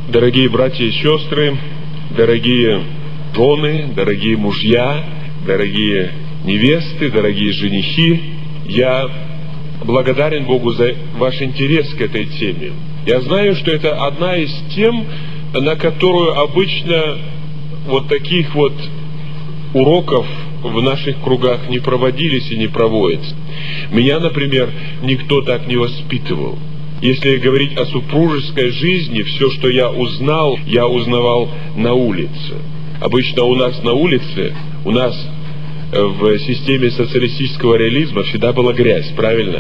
Дорогие братья и сестры, дорогие жены, дорогие мужья, дорогие невесты, дорогие женихи, я благодарен Богу за ваш интерес к этой теме. Я знаю, что это одна из тем, на которую обычно вот таких вот уроков в наших кругах не проводились и не проводятся. Меня, например, никто так не воспитывал. Если говорить о супружеской жизни, все, что я узнавал на улице. Обычно у нас на улице, у нас в системе социалистического реализма всегда была грязь, правильно?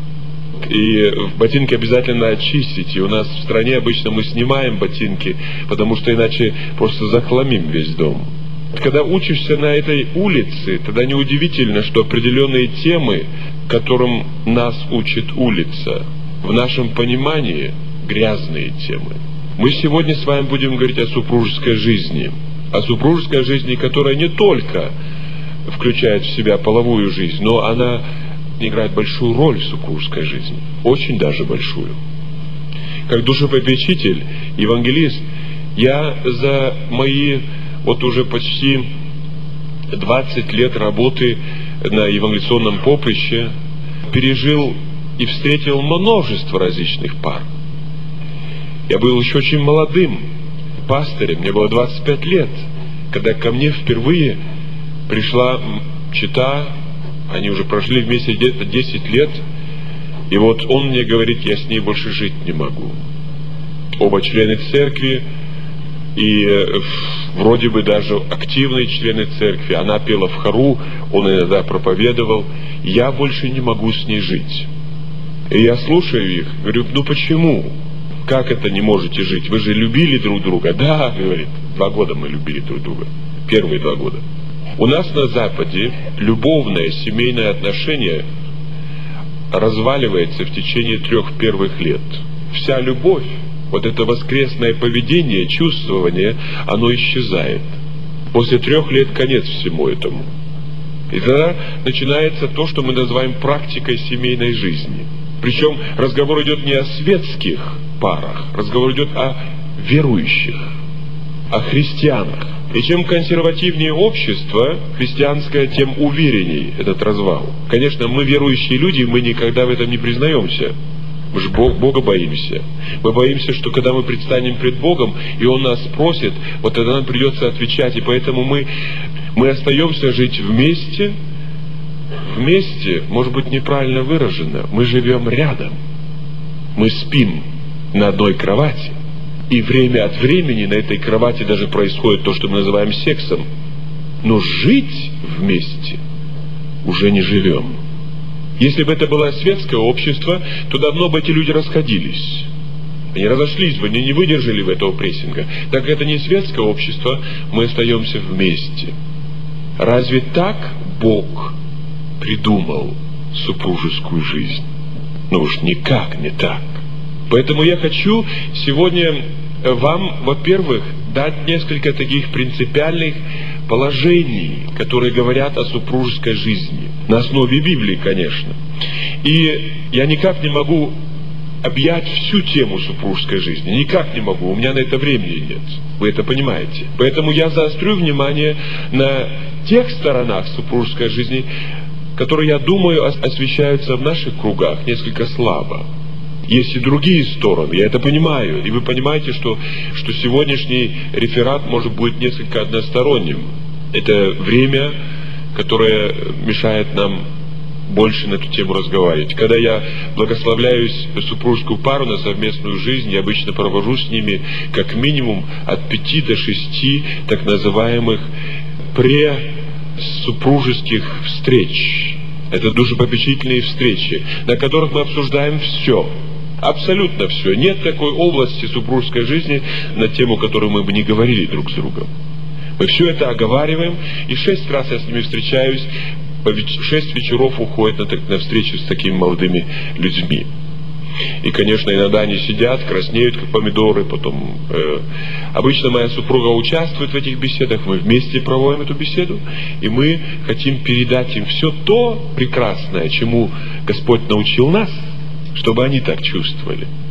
И ботинки обязательно очистить. И у нас в стране обычно мы снимаем ботинки, потому что иначе просто захламим весь дом. Когда учишься на этой улице, тогда неудивительно, что определенные темы, которым нас учит улица, в нашем понимании грязные темы. Мы сегодня с вами будем говорить о супружеской жизни. О супружеской жизни, которая не только включает в себя половую жизнь, но она играет большую роль в супружеской жизни. Очень даже большую. Как душепопечитель, евангелист, я за мои вот уже почти 20 лет работы на евангелизационном поприще пережил и встретил множество различных пар. Я был еще очень молодым пастырем, мне было 25 лет, когда ко мне впервые пришла чета, они уже прожили вместе где-то 10 лет, и вот он мне говорит, я с ней больше жить не могу. Оба члены церкви, и вроде бы даже активные члены церкви, она пела в хору, он иногда проповедовал, я больше не могу с ней жить. И я слушаю их, говорю, ну почему? Как это не можете жить? Вы же любили друг друга. Да, говорит, 2 года мы любили друг друга. Первые 2 года. У нас на Западе любовное семейное отношение разваливается в течение 3 первых лет. Вся любовь, вот это воскресное поведение, чувствование, оно исчезает. После 3 лет конец всему этому. И тогда начинается то, что мы называем практикой семейной жизни. Причем разговор идет не о светских парах, разговор идет о верующих, о христианах. И чем консервативнее общество христианское, тем уверенней этот развал. Конечно, мы верующие люди, мы никогда в этом не признаемся. Мы же Бога боимся. Мы боимся, что когда мы предстанем пред Богом, и Он нас спросит, вот тогда нам придется отвечать. И поэтому мы остаемся жить вместе. Вместе, может быть, неправильно выражено, мы живем рядом. Мы спим на одной кровати. И время от времени на этой кровати даже происходит то, что мы называем сексом. Но жить вместе уже не живем. Если бы это было светское общество, то давно бы эти люди расходились. Они разошлись бы, они не выдержали бы этого прессинга. Так как это не светское общество, мы остаемся вместе. Разве так Бог придумал супружескую жизнь? Ну уж никак не так. Поэтому я хочу сегодня вам, во-первых, дать несколько таких принципиальных положений, которые говорят о супружеской жизни. На основе Библии, конечно. И я никак не могу объять всю тему супружеской жизни. Никак не могу. У меня на это времени нет. Вы это понимаете. Поэтому я заострю внимание на тех сторонах супружеской жизни, которые, я думаю, освещаются в наших кругах несколько слабо. Есть и другие стороны, я это понимаю. И вы понимаете, что сегодняшний реферат может быть несколько односторонним. Это время, которое мешает нам больше на эту тему разговаривать. Когда я благословляю супружескую пару на совместную жизнь, я обычно провожу с ними как минимум от 5 до 6 так называемых супружеских встреч. Это душепопечительные встречи, на которых мы обсуждаем все. Абсолютно все. Нет такой области супружеской жизни, на тему которую мы бы не говорили друг с другом. Мы все это оговариваем, и 6 раз я с ними встречаюсь, по 6 вечеров уходят на встречу с такими молодыми людьми. И, конечно, иногда они сидят, краснеют, как помидоры, потом... Обычно моя супруга участвует в этих беседах, мы вместе проводим эту беседу, и мы хотим передать им все то прекрасное, чему Господь научил нас, чтобы они так чувствовали.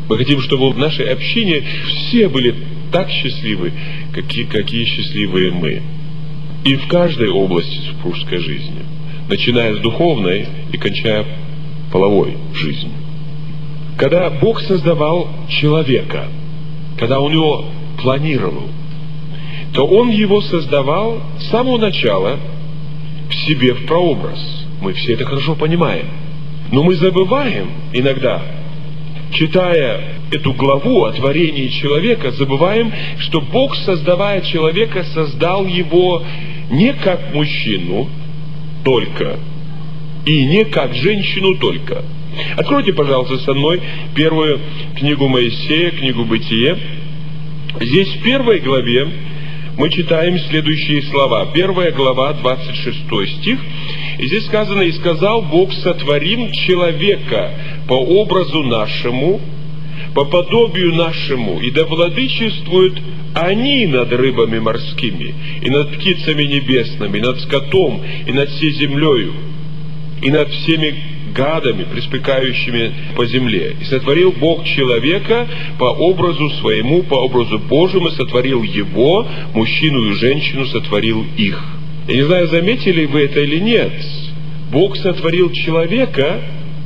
Мы хотим, чтобы в нашей общине все были так счастливы, какие счастливые мы. И в каждой области супружеской жизни, начиная с духовной и кончая половой жизнью. Когда Бог создавал человека, когда Он его планировал, то Он его создавал с самого начала в себе в прообраз. Мы все это хорошо понимаем. Но мы забываем иногда, читая эту главу о творении человека, забываем, что Бог, создавая человека, создал его не как мужчину только, и не как женщину только. Откройте, пожалуйста, со мной первую книгу Моисея, книгу Бытие. Здесь в первой главе мы читаем следующие слова. 1 глава, 26 стих. И здесь сказано: «И сказал Бог: сотворим человека по образу нашему, по подобию нашему, и да владычествуют они над рыбами морскими, и над птицами небесными, и над скотом, и над всей землею, и над всеми гадами, приспекающими по земле. И сотворил Бог человека по образу своему, по образу Божьему, сотворил его, мужчину и женщину сотворил их». Я не знаю, заметили вы это или нет. Бог сотворил человека,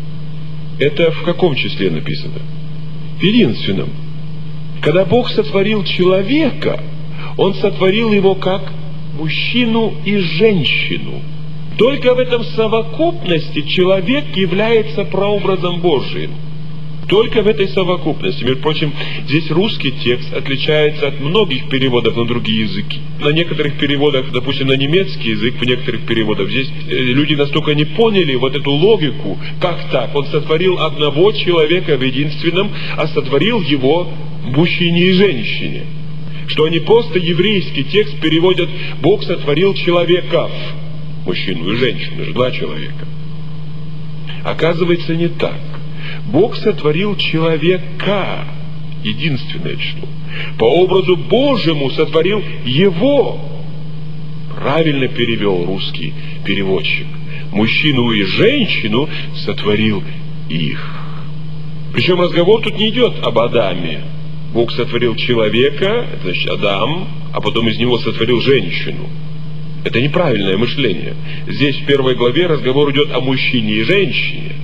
это в каком числе написано? В единственном. Когда Бог сотворил человека, Он сотворил его как мужчину и женщину. Только в этом совокупности человек является прообразом Божиим. Только в этой совокупности. Между прочим, здесь русский текст отличается от многих переводов на другие языки. На некоторых переводах, допустим, на немецкий язык, в некоторых переводах, здесь люди настолько не поняли вот эту логику. Как так? Он сотворил одного человека в единственном, а сотворил его мужчине и женщине. Что они просто еврейский текст переводят: Бог сотворил человеков. Мужчину и женщину, же два человека. Оказывается, не так. Бог сотворил человека, единственное число. По образу Божьему сотворил его. Правильно перевел русский переводчик. Мужчину и женщину сотворил их. Причем разговор тут не идет об Адаме. Бог сотворил человека, это значит Адам, а потом из него сотворил женщину. Это неправильное мышление. Здесь в первой главе разговор идет о мужчине и женщине.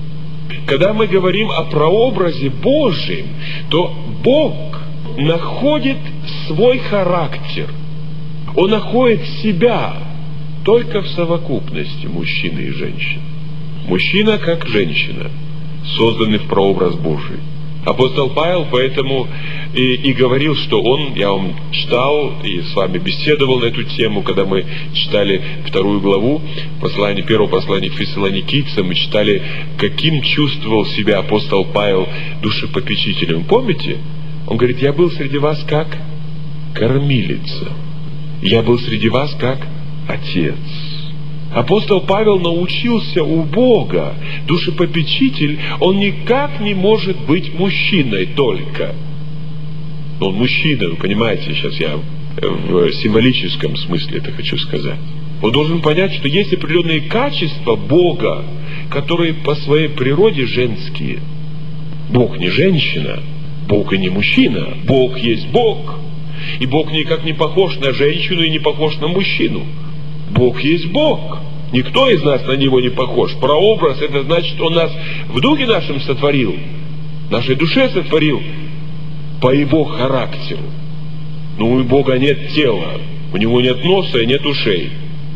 Когда мы говорим о прообразе Божьем, то Бог находит свой характер. Он находит себя только в совокупности мужчины и женщины. Мужчина как женщина, созданы в прообраз Божий. Апостол Павел поэтому и говорил, что он, я вам читал и с вами беседовал на эту тему, когда мы читали 2 главу первого послания к Фессалоникийцам, мы читали, каким чувствовал себя апостол Павел душепопечителем. Помните? Он говорит: я был среди вас как кормилица, я был среди вас как отец. Апостол Павел научился у Бога. Душепопечитель, он никак не может быть мужчиной только. Он мужчина, вы понимаете, сейчас я в символическом смысле это хочу сказать. Он должен понять, что есть определенные качества Бога, которые по своей природе женские. Бог не женщина, Бог и не мужчина. Бог есть Бог. И Бог никак не похож на женщину и не похож на мужчину. Бог есть Бог. Никто из нас на Него не похож. Прообраз — это значит, Он нас в духе нашем сотворил, в нашей душе сотворил по Его характеру. Но у Бога нет тела, у Него нет носа и нет ушей.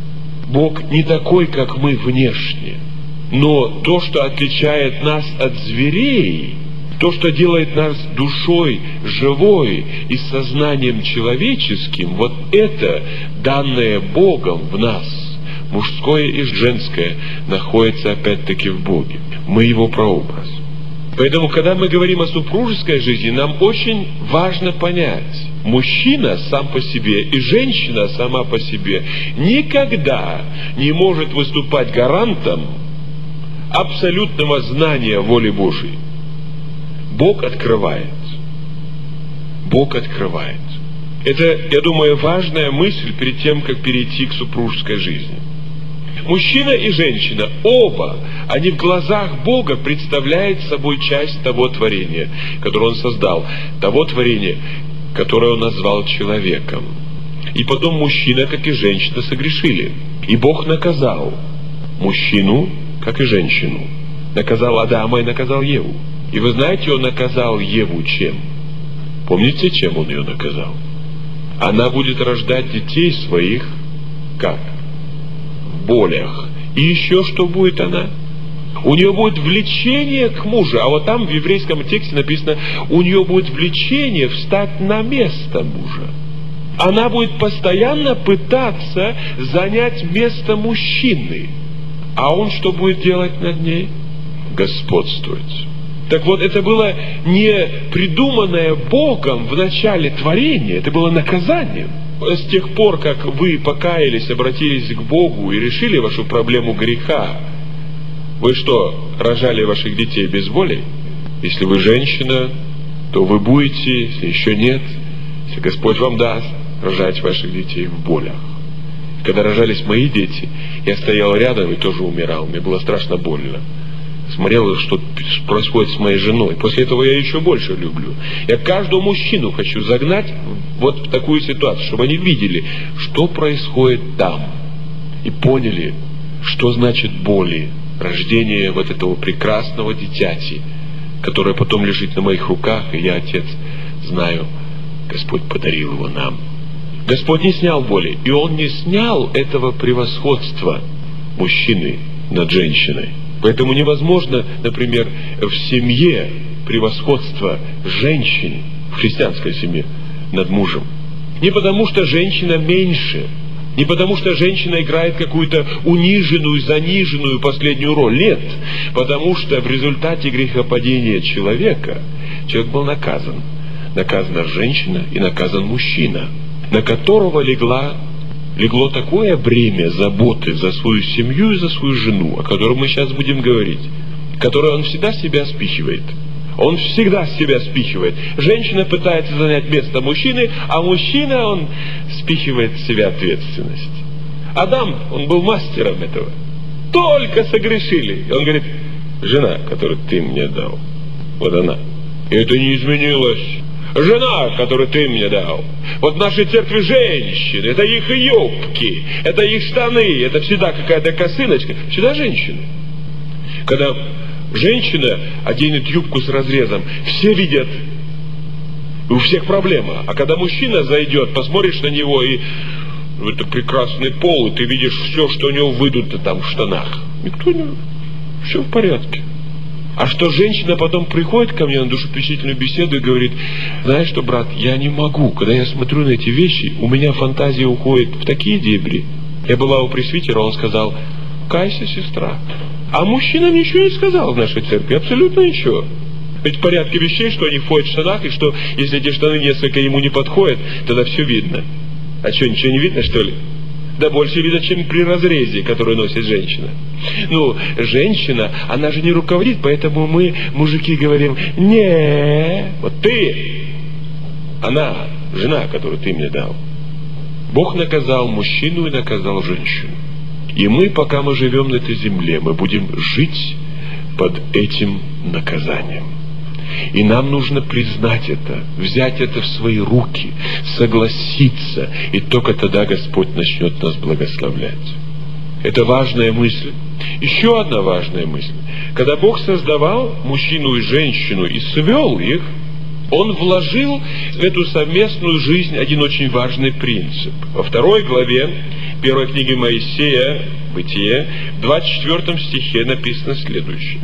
Бог не такой, как мы внешне. Но то, что отличает нас от зверей, то, что делает нас душой живой и сознанием человеческим, вот это, данное Богом в нас, мужское и женское, находится опять-таки в Боге. Мы Его прообраз. Поэтому, когда мы говорим о супружеской жизни, нам очень важно понять: мужчина сам по себе и женщина сама по себе никогда не может выступать гарантом абсолютного знания воли Божией. Бог открывает. Бог открывает. Это, я думаю, важная мысль перед тем, как перейти к супружеской жизни. Мужчина и женщина, оба, они в глазах Бога представляют собой часть того творения, которое Он создал, того творения, которое Он назвал человеком. И потом мужчина, как и женщина, согрешили. И Бог наказал мужчину, как и женщину. Наказал Адама и наказал Еву. И вы знаете, Он наказал Еву чем? Помните, чем Он ее наказал? Она будет рождать детей своих, как? В болях. И еще что будет она? У нее будет влечение к мужу. А вот там в еврейском тексте написано, у нее будет влечение встать на место мужа. Она будет постоянно пытаться занять место мужчины. А он что будет делать над ней? Господствовать. Так вот, это было не придуманное Богом в начале творения, это было наказанием. С тех пор, как вы покаялись, обратились к Богу и решили вашу проблему греха, вы что, рожали ваших детей без боли? Если вы женщина, то вы будете, если еще нет, если Господь вам даст, рожать ваших детей в болях. Когда рожались мои дети, я стоял рядом и тоже умирал, мне было страшно больно. Смотрел, что происходит с моей женой. После этого я еще больше люблю. Я каждого мужчину хочу загнать вот в такую ситуацию, чтобы они видели, что происходит там. И поняли, что значит боли, рождение вот этого прекрасного дитяти, которое потом лежит на моих руках, и я, Отец, знаю, Господь подарил его нам. Господь не снял боли, и Он не снял этого превосходства мужчины над женщиной. Поэтому невозможно, например, в семье превосходство женщин, в христианской семье, над мужем. Не потому, что женщина меньше, не потому, что женщина играет какую-то униженную, заниженную последнюю роль. Нет, потому что в результате грехопадения человека человек был наказан. Наказана женщина и наказан мужчина, на которого легло такое бремя заботы за свою семью и за свою жену, о котором мы сейчас будем говорить, которое он всегда себя спихивает. Он всегда себя спихивает. Женщина пытается занять место мужчины, а мужчина, он спихивает с себя ответственность. Адам, он был мастером этого. Только согрешили. И он говорит, жена, которую ты мне дал, вот она. И это не изменилось. Жена, которую ты мне дал. Вот в нашей церкви женщины, это их юбки, это их штаны, это всегда какая-то косыночка. Всегда женщины. Когда женщина оденет юбку с разрезом, все видят, у всех проблема. А когда мужчина зайдет, посмотришь на него, и это прекрасный пол, и ты видишь все, что у него выдуто там в штанах. Никто не... Все в порядке. А что женщина потом приходит ко мне на душевпечатлительную беседу и говорит, знаешь что, брат, я не могу, когда я смотрю на эти вещи, у меня фантазия уходит в такие дебри. Я была у пресвитера, он сказал, кайся, сестра. А мужчинам ничего не сказал в нашей церкви, абсолютно ничего. Ведь в порядке вещей, что они ходят в штанах, и что если эти штаны несколько ему не подходят, тогда все видно. А что, ничего не видно, что ли? Да больше видно, чем при разрезе, который носит женщина. Ну, женщина, она же не руководит, поэтому мы, мужики, говорим, не, вот ты, она, жена, которую ты мне дал. Бог наказал мужчину и наказал женщину. И мы, пока мы живем на этой земле, мы будем жить под этим наказанием. И нам нужно признать это, взять это в свои руки, согласиться, и только тогда Господь начнет нас благословлять. Это важная мысль. Еще одна важная мысль. Когда Бог создавал мужчину и женщину и свел их, Он вложил в эту совместную жизнь один очень важный принцип. Во 2 главе 1 книги Моисея, Бытие, в 24 стихе написано следующее.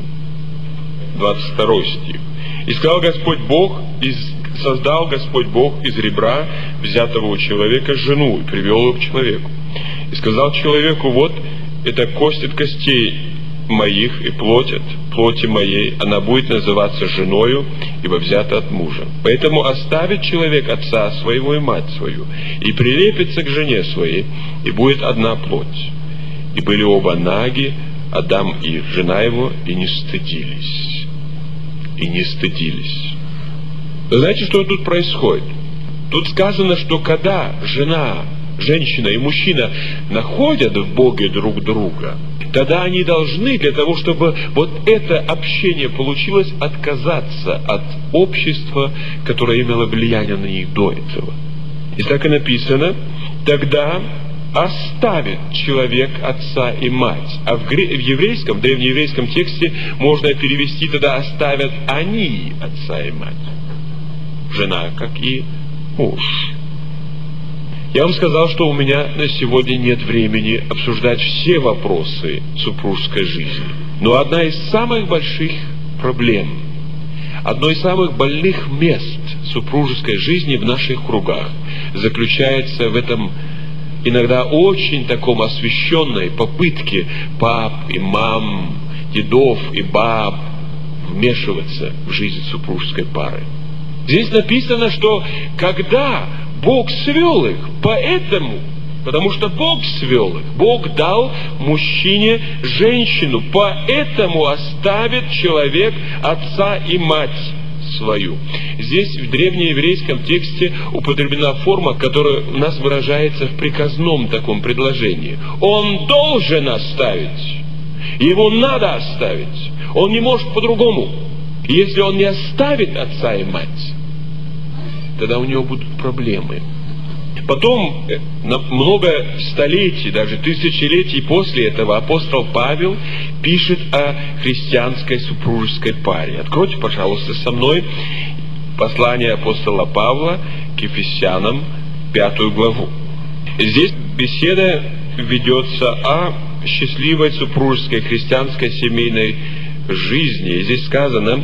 22 стих. «И сказал Господь Бог, создал Господь Бог из ребра, взятого у человека, жену, и привел ее к человеку. И сказал человеку, вот, это кость от костей моих и плоть от плоти моей, она будет называться женою, ибо взята от мужа. Поэтому оставит человек отца своего и мать свою, и прилепится к жене своей, и будет одна плоть. И были оба наги, Адам и жена его, и не стыдились». И не стыдились. Вы знаете, что тут происходит? Тут сказано, что когда жена женщина и мужчина находят в Боге друг друга, тогда они должны, для того, чтобы вот это общение получилось, отказаться от общества, которое имело влияние на них до этого. И так и написано: тогда оставит человек отца и мать. А в еврейском, древнееврейском тексте можно перевести тогда: оставят они отца и мать. Жена, как и муж. Я вам сказал, что у меня на сегодня нет времени обсуждать все вопросы супружеской жизни. Но одна из самых больших проблем, одно из самых больных мест супружеской жизни в наших кругах заключается в этом иногда очень таком освященной попытке пап и мам, дедов и баб вмешиваться в жизнь супружеской пары. Здесь написано, что когда Бог свел их, потому что Бог свел их, Бог дал мужчине женщину, поэтому оставит человек отца и мать свою. Здесь в древнееврейском тексте употреблена форма, которая у нас выражается в приказном таком предложении. Он должен оставить, ему надо оставить, он не может по-другому. И если он не оставит отца и мать, тогда у него будут проблемы. Потом, много столетий, даже тысячелетий после этого, апостол Павел пишет о христианской супружеской паре. Откройте, пожалуйста, со мной послание апостола Павла к Ефесянам, 5 главу. Здесь беседа ведется о счастливой супружеской христианской семейной жизни. И здесь сказано: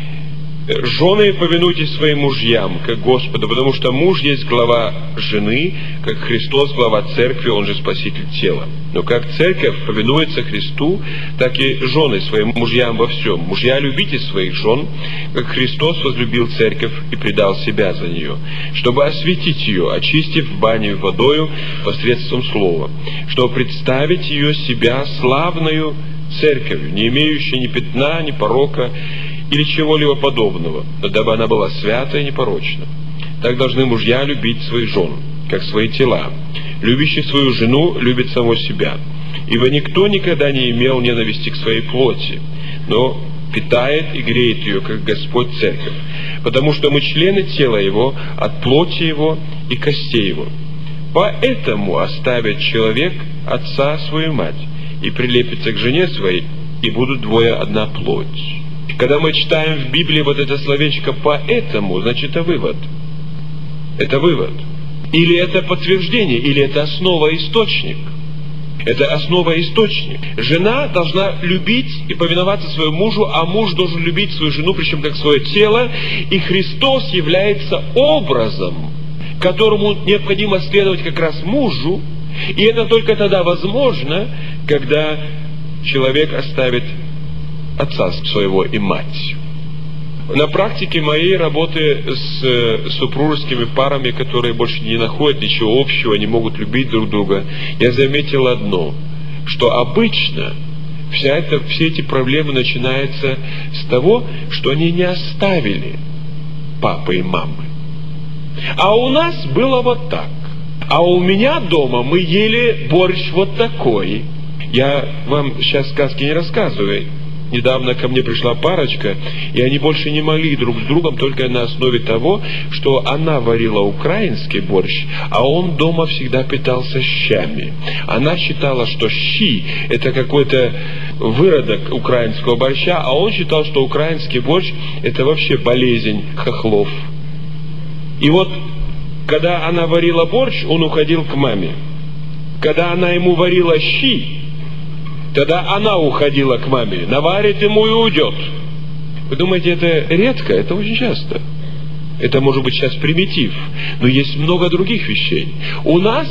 «Жены, повинуйтесь своим мужьям, как Господу, потому что муж есть глава жены, как Христос глава церкви, он же спаситель тела. Но как церковь повинуется Христу, так и жены своим мужьям во всем. Мужья, любите своих жен, как Христос возлюбил церковь и предал себя за нее, чтобы осветить ее, очистив баню водою посредством слова, чтобы представить ее себя славною церковью, не имеющей ни пятна, ни порока, или чего-либо подобного, но дабы она была свята и непорочна. Так должны мужья любить своих жен, как свои тела. Любящий свою жену любит самого себя. Ибо никто никогда не имел ненависти к своей плоти, но питает и греет ее, как Господь церковь. Потому что мы члены тела Его, от плоти Его и костей Его. Поэтому оставит человек отца свою мать и прилепится к жене своей, и будут двое одна плоть». Когда мы читаем в Библии вот это словечко «поэтому», значит, это вывод. Это вывод. Или это подтверждение, или это основа-источник. Это основа-источник. Жена должна любить и повиноваться своему мужу, а муж должен любить свою жену, причем как свое тело. И Христос является образом, которому необходимо следовать как раз мужу. И это только тогда возможно, когда человек оставит отца своего и мать. На практике моей работы с супружескими парами, которые больше не находят ничего общего, не могут любить друг друга, я заметил одно, что обычно все эти проблемы начинаются с того, что они не оставили папы и мамы. А у нас было вот так. А у меня дома мы ели борщ вот такой. Я вам сейчас сказки не рассказываю. Недавно ко мне пришла парочка, и они больше не могли друг с другом только на основе того, что она варила украинский борщ, а он дома всегда питался щами. Она считала, что щи – это какой-то выродок украинского борща, а он считал, что украинский борщ – это вообще болезнь хохлов. И вот, когда она варила борщ, он уходил к маме. Когда она ему варила щи, тогда она уходила к маме, наварит ему и уйдет. Вы думаете, это редко? Это очень часто. Это может быть сейчас примитив, но есть много других вещей. У нас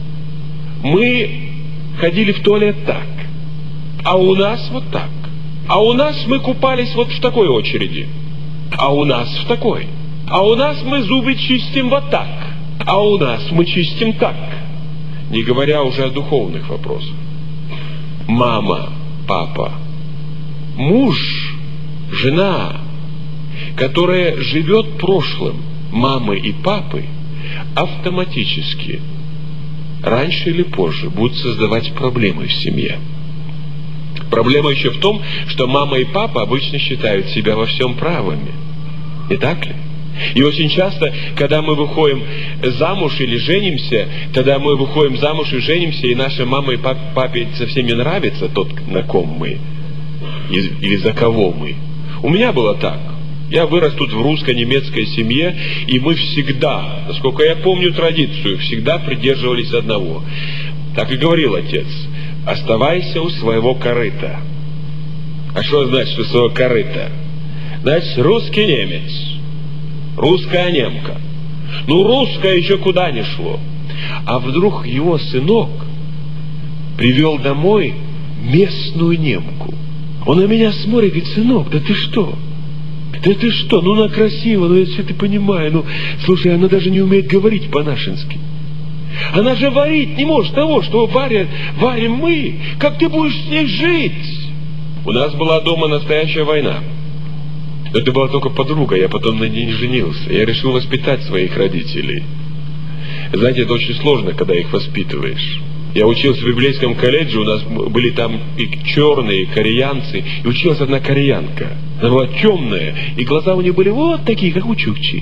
мы ходили в туалет так, а у нас вот так. А у нас мы купались вот в такой очереди, а у нас в такой. А у нас мы зубы чистим вот так, а у нас мы чистим так. Не говоря уже о духовных вопросах. Мама, папа, муж, жена, которая живет прошлым мамы и папы, автоматически раньше или позже будут создавать проблемы в семье. Проблема еще в том, что мама и папа обычно считают себя во всем правыми. Не так ли? И очень часто, когда мы выходим замуж или женимся, тогда мы выходим замуж и женимся, и наша мама и папе совсем не нравится тот, на ком мы, или за кого мы. У меня было так. Я вырос тут в русско-немецкой семье, и мы всегда, насколько я помню традицию, всегда придерживались одного. Так и говорил отец: оставайся у своего корыта. А что значит у своего корыта? Значит, русский немец, русская немка. Ну, русская еще куда ни шло. А вдруг его сынок привел домой местную немку. Он на меня смотрит и говорит: сынок, да ты что? Да ты что? Ну, она красива, ну, я все это понимаю. Ну, слушай, она даже не умеет говорить по-нашенски. Она же варить не может того, что варим мы. Как ты будешь с ней жить? У нас была дома настоящая война. Это была только подруга, я потом на ней не женился. Я решил воспитать своих родителей. Знаете, это очень сложно, когда их воспитываешь. Я учился в библейском колледже, у нас были там и черные, и кореянцы, и училась одна кореянка. Она была темная, и глаза у нее были вот такие, как у Чукчи.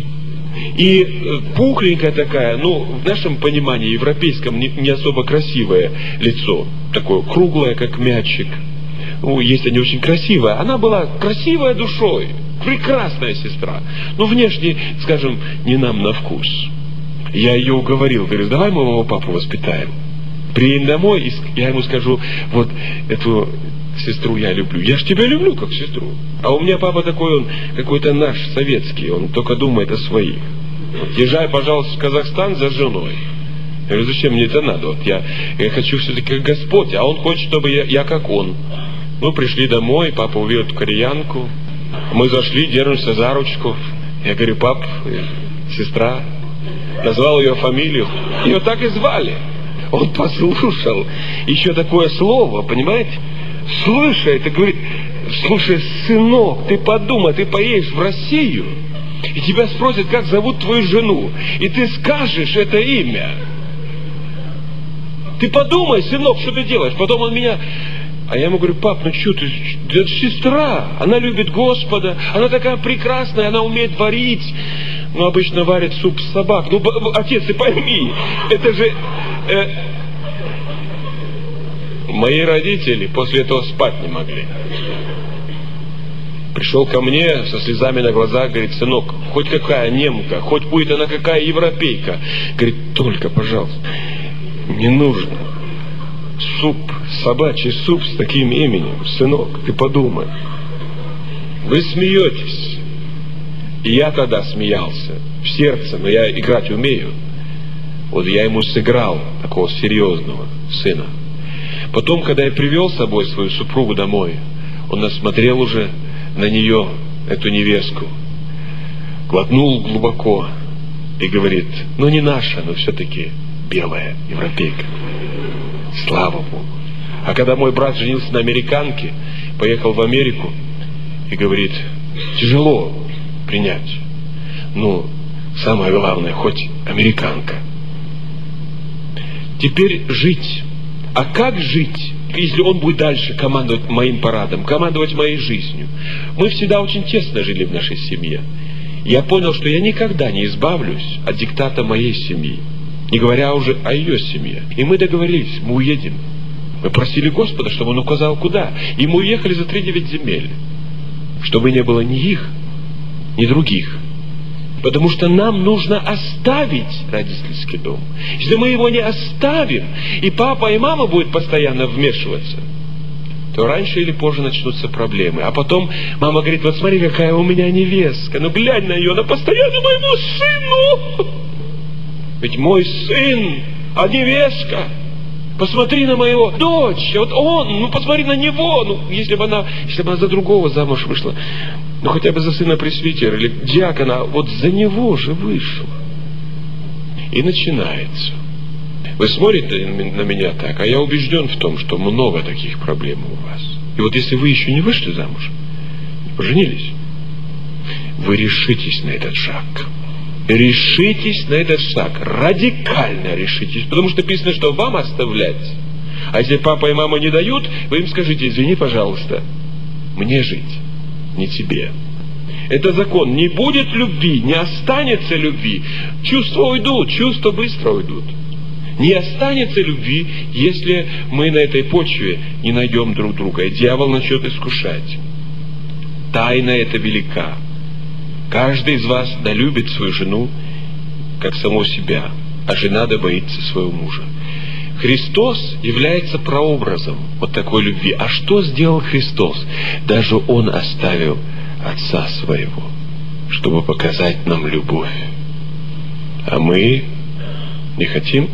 И пухленькая такая, ну, в нашем понимании, европейском, не особо красивое лицо. Такое круглое, как мячик. Ну, есть они очень красивые. Она была красивая душой, прекрасная сестра. Но внешне, скажем, не нам на вкус. Я ее уговорил, говорю: давай мы моего папу воспитаем. Приедем домой, и я ему скажу: вот эту сестру я люблю. Я же тебя люблю как сестру. А у меня папа такой, он какой-то наш, советский, он только думает о своих. Вот, езжай, пожалуйста, в Казахстан за женой. Я говорю: зачем мне это надо? Вот я хочу все-таки как Господь, а он хочет, чтобы я как он. Мы пришли домой, папа увидел эту кореянку. Мы зашли, держимся за ручку. Я говорю: пап, сестра. Назвал ее фамилию. Ее так и звали. Он послушал еще такое слово, понимаете? Слышит и говорит: слушай, сынок, ты подумай, ты поедешь в Россию, и тебя спросят, как зовут твою жену, и ты скажешь это имя. Ты подумай, сынок, что ты делаешь. Потом он меня... А я ему говорю: пап, ну что ты, это сестра, она любит Господа, она такая прекрасная, она умеет варить. Ну, обычно варит суп с собак. Ну, отец, ты пойми, это же... Мои родители после этого спать не могли. Пришел ко мне со слезами на глазах, говорит: сынок, хоть какая немка, хоть будет она какая европейка. Говорит: только, пожалуйста, не нужно. Суп, собачий суп с таким именем, сынок, ты подумай. Вы смеетесь. И я тогда смеялся в сердце, но я играть умею. Вот я ему сыграл такого серьезного сына. Потом, когда я привел с собой свою супругу домой, он насмотрел уже на нее, эту невестку, глотнул глубоко и говорит: ну не наша, но все-таки белая европейка. Слава Богу. А когда мой брат женился на американке, поехал в Америку и говорит: тяжело принять. Ну, самое главное, хоть американка. Теперь жить. А как жить, если он будет дальше командовать моим парадом, командовать моей жизнью? Мы всегда очень тесно жили в нашей семье. Я понял, что я никогда не избавлюсь от диктата моей семьи, не говоря уже о ее семье. И мы договорились, мы уедем. Мы просили Господа, чтобы Он указал куда. И мы уехали за 3-9 земель, чтобы не было ни их, ни других. Потому что нам нужно оставить родительский дом. Если мы его не оставим, и папа, и мама будут постоянно вмешиваться, то раньше или позже начнутся проблемы. А потом мама говорит: вот смотри, какая у меня невестка, ну глянь на нее, она постоянно моему сыну. Ведь мой сын, а невестка, посмотри на моего дочь, вот он, ну посмотри на него, ну если бы она за другого замуж вышла, ну хотя бы за сына пресвитера или диакона, вот за него же вышла. И начинается. Вы смотрите на меня так, а я убежден в том, что много таких проблем у вас. И вот если вы еще не вышли замуж, не поженились, вы решитесь на этот шаг. решитесь на этот шаг, радикально решитесь, потому что написано, что вам оставлять. А если папа и мама не дают, вы им скажите: извини, пожалуйста, мне жить, не тебе. Это закон. Не будет любви, не останется любви. Чувства уйдут, чувства быстро уйдут. Не останется любви, если мы на этой почве не найдем друг друга, и дьявол начнет искушать. Тайна эта велика. Каждый из вас да любит свою жену, как саму себя, а жена да боится своего мужа. Христос является прообразом вот такой любви. А что сделал Христос? Даже Он оставил Отца Своего, чтобы показать нам любовь. А мы не хотим.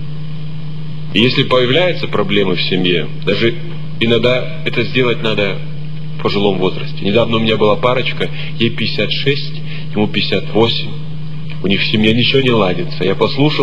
И если появляются проблемы в семье, даже иногда это сделать надо в пожилом возрасте. Недавно у меня была парочка, ей 56, ему 58. У них в семье ничего не ладится. Я послушал.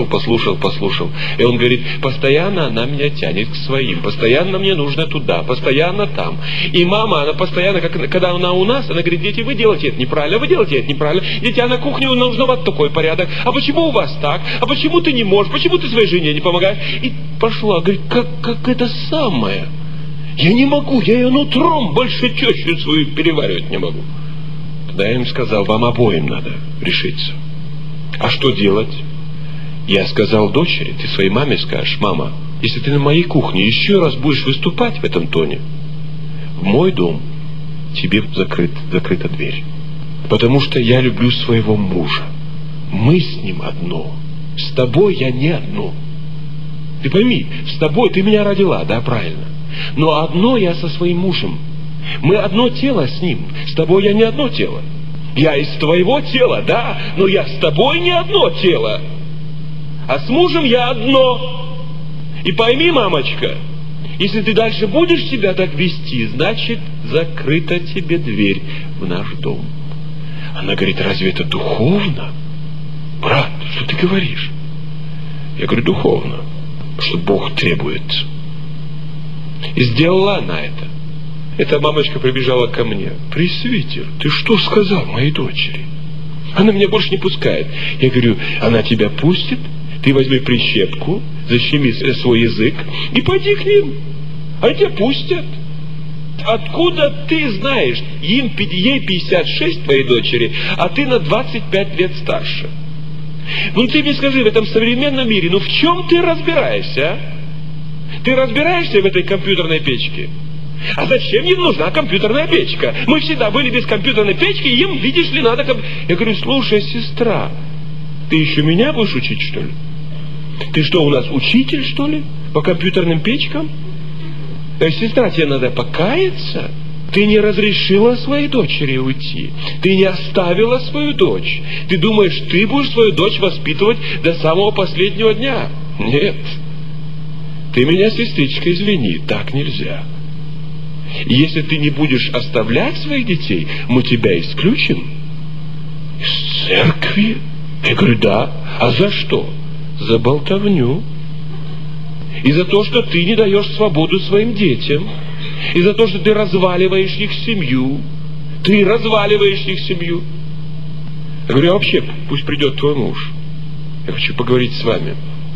И он говорит: постоянно она меня тянет к своим. Постоянно мне нужно туда, постоянно там. И мама, она постоянно, когда она у нас, она говорит: дети, вы делаете это неправильно, вы делаете это неправильно. Дети, а на кухне нужно вот такой порядок. А почему у вас так? А почему ты не можешь? Почему ты своей жене не помогаешь? И пошла, говорит: как это самое? Я не могу, я ее нутром больше тещу свою переваривать не могу. Тогда я им сказал: вам обоим надо решиться. А что делать? Я сказал дочери: ты своей маме скажешь: мама, если ты на моей кухне еще раз будешь выступать в этом тоне, в мой дом тебе закрыта дверь. Потому что я люблю своего мужа. Мы с ним одно. С тобой я не одно. Ты пойми, с тобой ты меня родила, да, правильно. Но одно я со своим мужем. Мы одно тело с ним. С тобой я не одно тело. Я из твоего тела, да, но я с тобой не одно тело. А с мужем я одно. И пойми, мамочка, если ты дальше будешь себя так вести, значит, закрыта тебе дверь в наш дом. Она говорит: разве это духовно? Брат, что ты говоришь? Я говорю: духовно, что Бог требует. И сделала она это. Эта мамочка прибежала ко мне: пресвитер, ты что сказал моей дочери? Она меня больше не пускает. Я говорю: она тебя пустит, ты возьми прищепку, защеми свой язык и пойди к ним. Они тебя пустят. Откуда ты знаешь? Ей 56, твоей дочери, а ты на 25 лет старше. Ну ты мне скажи, в этом современном мире, ну в чем ты разбираешься, а? Ты разбираешься в этой компьютерной печке? А зачем им нужна компьютерная печка? Мы всегда были без компьютерной печки, и им, видишь ли, надо... Я говорю: слушай, сестра, ты еще меня будешь учить, что ли? Ты что, у нас учитель, что ли, по компьютерным печкам? Сестра, тебе надо покаяться. Ты не разрешила своей дочери уйти. Ты не оставила свою дочь. Ты думаешь, ты будешь свою дочь воспитывать до самого последнего дня? Нет. Ты меня, сестричка, извини, так нельзя. Если ты не будешь оставлять своих детей, мы тебя исключим из церкви. Я говорю: да. А за что? За болтовню. И за то, что ты не даешь свободу своим детям. И за то, что ты разваливаешь их семью. Ты разваливаешь их семью. Я говорю: а вообще, пусть придет твой муж. Я хочу поговорить с вами.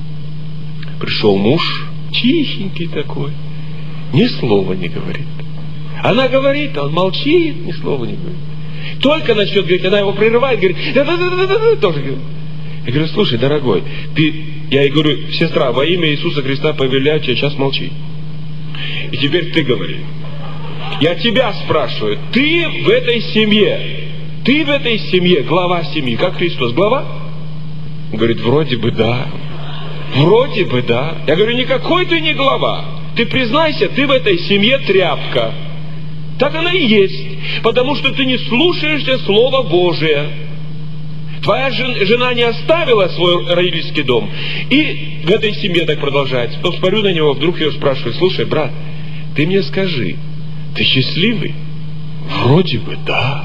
Пришел муж, тихенький такой, ни слова не говорит. Она говорит, а он молчит, ни слова не говорит. Только начнет говорить, она его прерывает, говорит: да-да-да-да-да, тоже говорит. Я говорю: слушай, дорогой, я ей говорю: сестра, во имя Иисуса Христа повелеваю тебя, сейчас молчи. И теперь ты говори. Я тебя спрашиваю, ты в этой семье глава семьи, как Христос, глава? Он говорит: вроде бы да. Вроде бы да. Я говорю: никакой ты не глава. Ты признайся, ты в этой семье тряпка. Так она и есть. Потому что ты не слушаешься Слова Божия. Твоя жена не оставила свой родительский дом. И в этой семье так продолжается. Потом смотрю на него, вдруг я спрашиваю: слушай, брат, ты мне скажи, ты счастливый? Вроде бы да.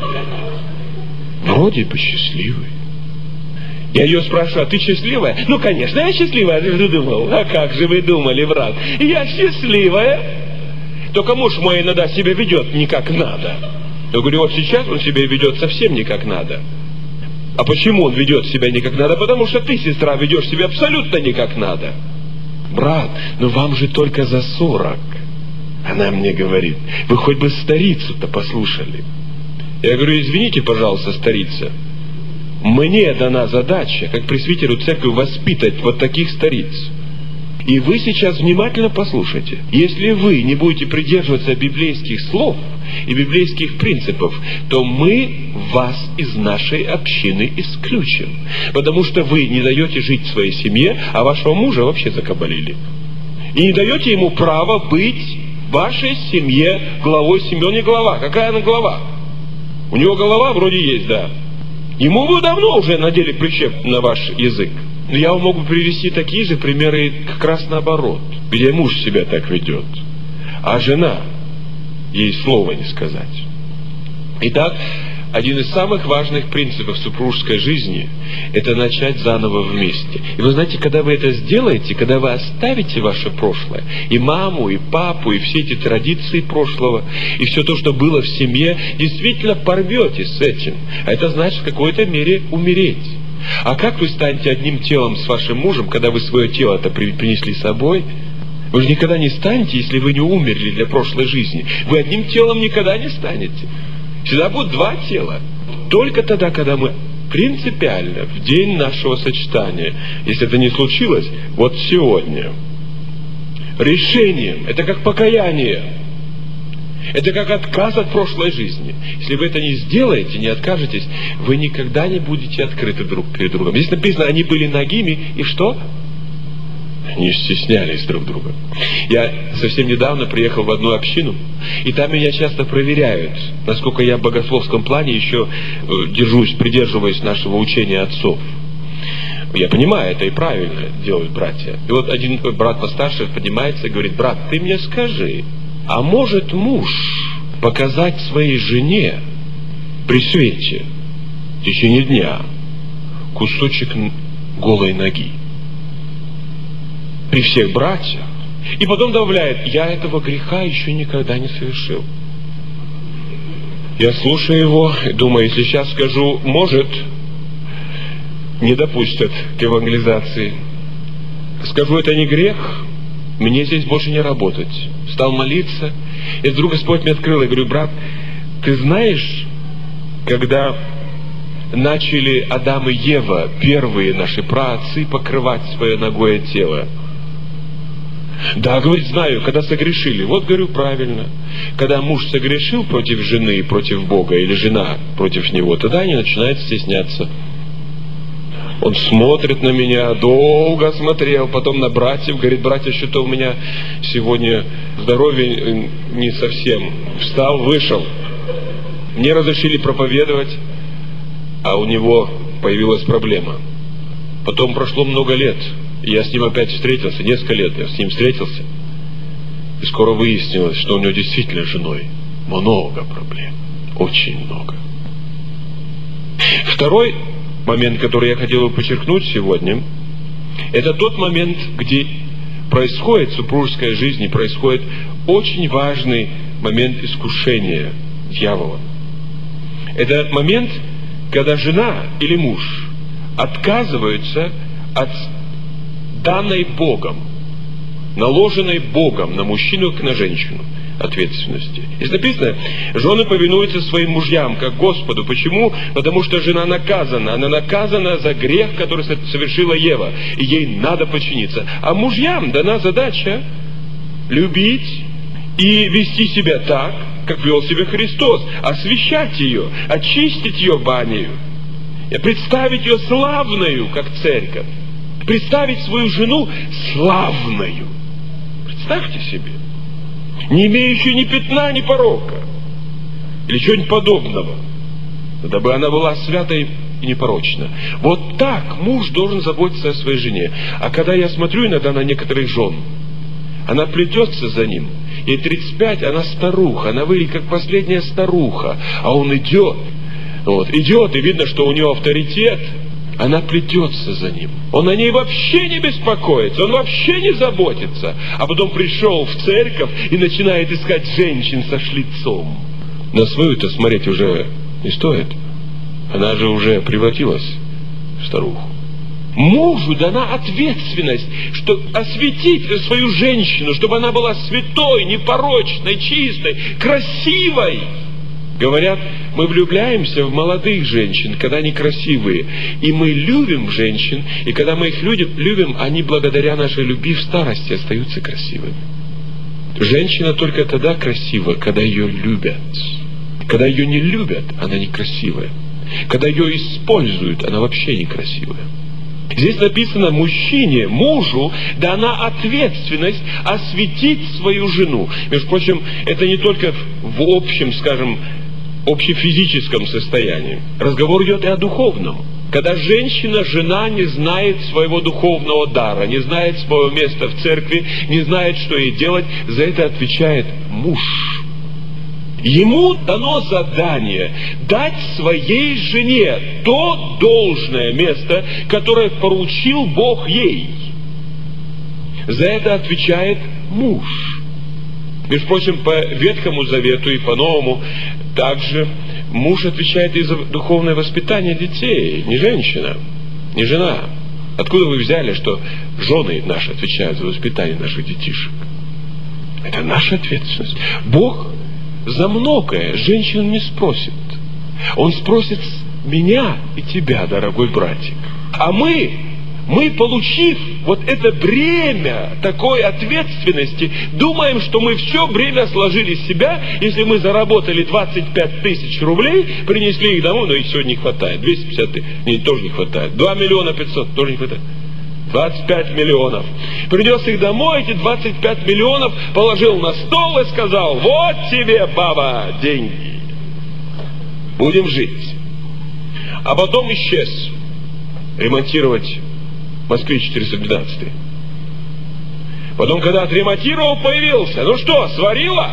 Вроде бы счастливый. Я ее спрашиваю: а ты счастливая? Ну, конечно, я счастливая. Я думал: а как же вы думали, брат? Я счастливая. Только муж мой иногда себя ведет не как надо. Я говорю: вот сейчас он себя ведет совсем не как надо. А почему он ведет себя не как надо? Потому что ты, сестра, ведешь себя абсолютно не как надо. Брат, ну вам же только за 40. Она мне говорит, вы хоть бы старицу-то послушали. Я говорю, извините, пожалуйста, старица, мне дана задача, как пресвитеру церкви, воспитать вот таких стариц. И вы сейчас внимательно послушайте. Если вы не будете придерживаться библейских слов и библейских принципов, то мы вас из нашей общины исключим. Потому что вы не даете жить в своей семье, а вашего мужа вообще закабалили. И не даете ему права быть в вашей семье главой семьи. Он не глава. Какая она глава? У него голова вроде есть, да. Ему бы давно уже надели прищеп на ваш язык. Но я вам могу привести такие же примеры как раз наоборот, где муж себя так ведет, а жена, ей слова не сказать. Итак, один из самых важных принципов супружеской жизни – это начать заново вместе. И вы знаете, когда вы это сделаете, когда вы оставите ваше прошлое, и маму, и папу, и все эти традиции прошлого, и все то, что было в семье, действительно порветесь с этим. А это значит в какой-то мере умереть. А как вы станете одним телом с вашим мужем, когда вы свое тело-то принесли с собой? Вы же никогда не станете, если вы не умерли для прошлой жизни. Вы одним телом никогда не станете. Всегда будут два тела. Только тогда, когда мы принципиально, в день нашего сочетания, если это не случилось, вот сегодня, решением, это как покаяние, это как отказ от прошлой жизни. Если вы это не сделаете, не откажетесь, вы никогда не будете открыты друг перед другом. Здесь написано, они были нагими, и что? Они стеснялись друг друга. Я совсем недавно приехал в одну общину, и там меня часто проверяют, насколько я в богословском плане еще придерживаюсь нашего учения отцов. Я понимаю, это и правильно делают братья. И вот один брат постарше поднимается и говорит, брат, ты мне скажи, а может муж показать своей жене при свете в течение дня кусочек голой ноги при всех братьях? И потом добавляет, я этого греха еще никогда не совершил. Я слушаю его и думаю, если сейчас скажу, может, не допустят к евангелизации. Скажу, это не грех, мне здесь больше не работать. Стал молиться, и вдруг Господь мне открыл, я говорю, брат, ты знаешь, когда начали Адам и Ева, первые наши праотцы, покрывать свое нагое тело? Да, говорит, знаю, когда согрешили. Вот, говорю, правильно. Когда муж согрешил против жены и против Бога, или жена против него, тогда они начинают стесняться. Он смотрит на меня, долго смотрел, потом на братьев, говорит, братья, что-то у меня сегодня здоровье не совсем. Встал, вышел. Мне разрешили проповедовать, а у него появилась проблема. Потом прошло много лет, и я с ним опять встретился, несколько лет я с ним встретился. И скоро выяснилось, что у него действительно с женой много проблем, очень много. Второй момент, который я хотел бы подчеркнуть сегодня, это тот момент, где происходит в супружеской жизни, происходит очень важный момент искушения дьявола. Это момент, когда жена или муж отказываются от данной Богом, наложенной Богом на мужчину и на женщину ответственности. Здесь написано, жены повинуются своим мужьям, как Господу. Почему? Потому что жена наказана. Она наказана за грех, который совершила Ева. И ей надо подчиниться. А мужьям дана задача любить и вести себя так, как вел себя Христос. Освящать ее, очистить ее банею. И представить ее славною, как церковь. Представить свою жену славною. Представьте себе. Не имеющую ни пятна, ни порока. Или чего-нибудь подобного. Дабы она была святой и непорочна. Вот так муж должен заботиться о своей жене. А когда я смотрю иногда на некоторых жен, она плетется за ним. Ей 35, она старуха. Она выглядит как последняя старуха. А он идет. Идет, и видно, что у него авторитет. Она плетется за ним. Он о ней вообще не беспокоится, он вообще не заботится. А потом пришел в церковь и начинает искать женщин со шлицом. На свою-то смотреть уже не стоит. Она же уже превратилась в старуху. Мужу дана ответственность, чтобы осветить свою женщину, чтобы она была святой, непорочной, чистой, красивой. Говорят, мы влюбляемся в молодых женщин, когда они красивые. И мы любим женщин, и когда мы их любим, они благодаря нашей любви в старости остаются красивыми. Женщина только тогда красива, когда ее любят. Когда ее не любят, она некрасивая. Когда ее используют, она вообще некрасивая. Здесь написано мужчине, мужу дана ответственность осветить свою жену. Между прочим, это не только в общем, скажем, общефизическом состоянии. Разговор идет и о духовном. Когда женщина, жена не знает своего духовного дара, не знает своего места в церкви, не знает, что ей делать, за это отвечает муж. Ему дано задание дать своей жене то должное место, которое поручил Бог ей. За это отвечает муж. Между прочим, по Ветхому Завету и по Новому также муж отвечает и за духовное воспитание детей, не женщина, не жена. Откуда вы взяли, что жены наши отвечают за воспитание наших детишек? Это наша ответственность. Бог за многое женщину не спросит. Он спросит меня и тебя, дорогой братик. А мы, получив вот это бремя такой ответственности, думаем, что мы все бремя сложили с себя. Если мы заработали 25 тысяч рублей, принесли их домой, но их сегодня не хватает. 250 тысяч, нет, тоже не хватает. 2 миллиона 500, тоже не хватает. 25 миллионов. Принес их домой, эти 25 миллионов положил на стол и сказал: вот тебе, баба, деньги. Будем жить. А потом исчез ремонтировать Москвич 412. Потом, когда отремонтировал, появился. Ну что, сварила?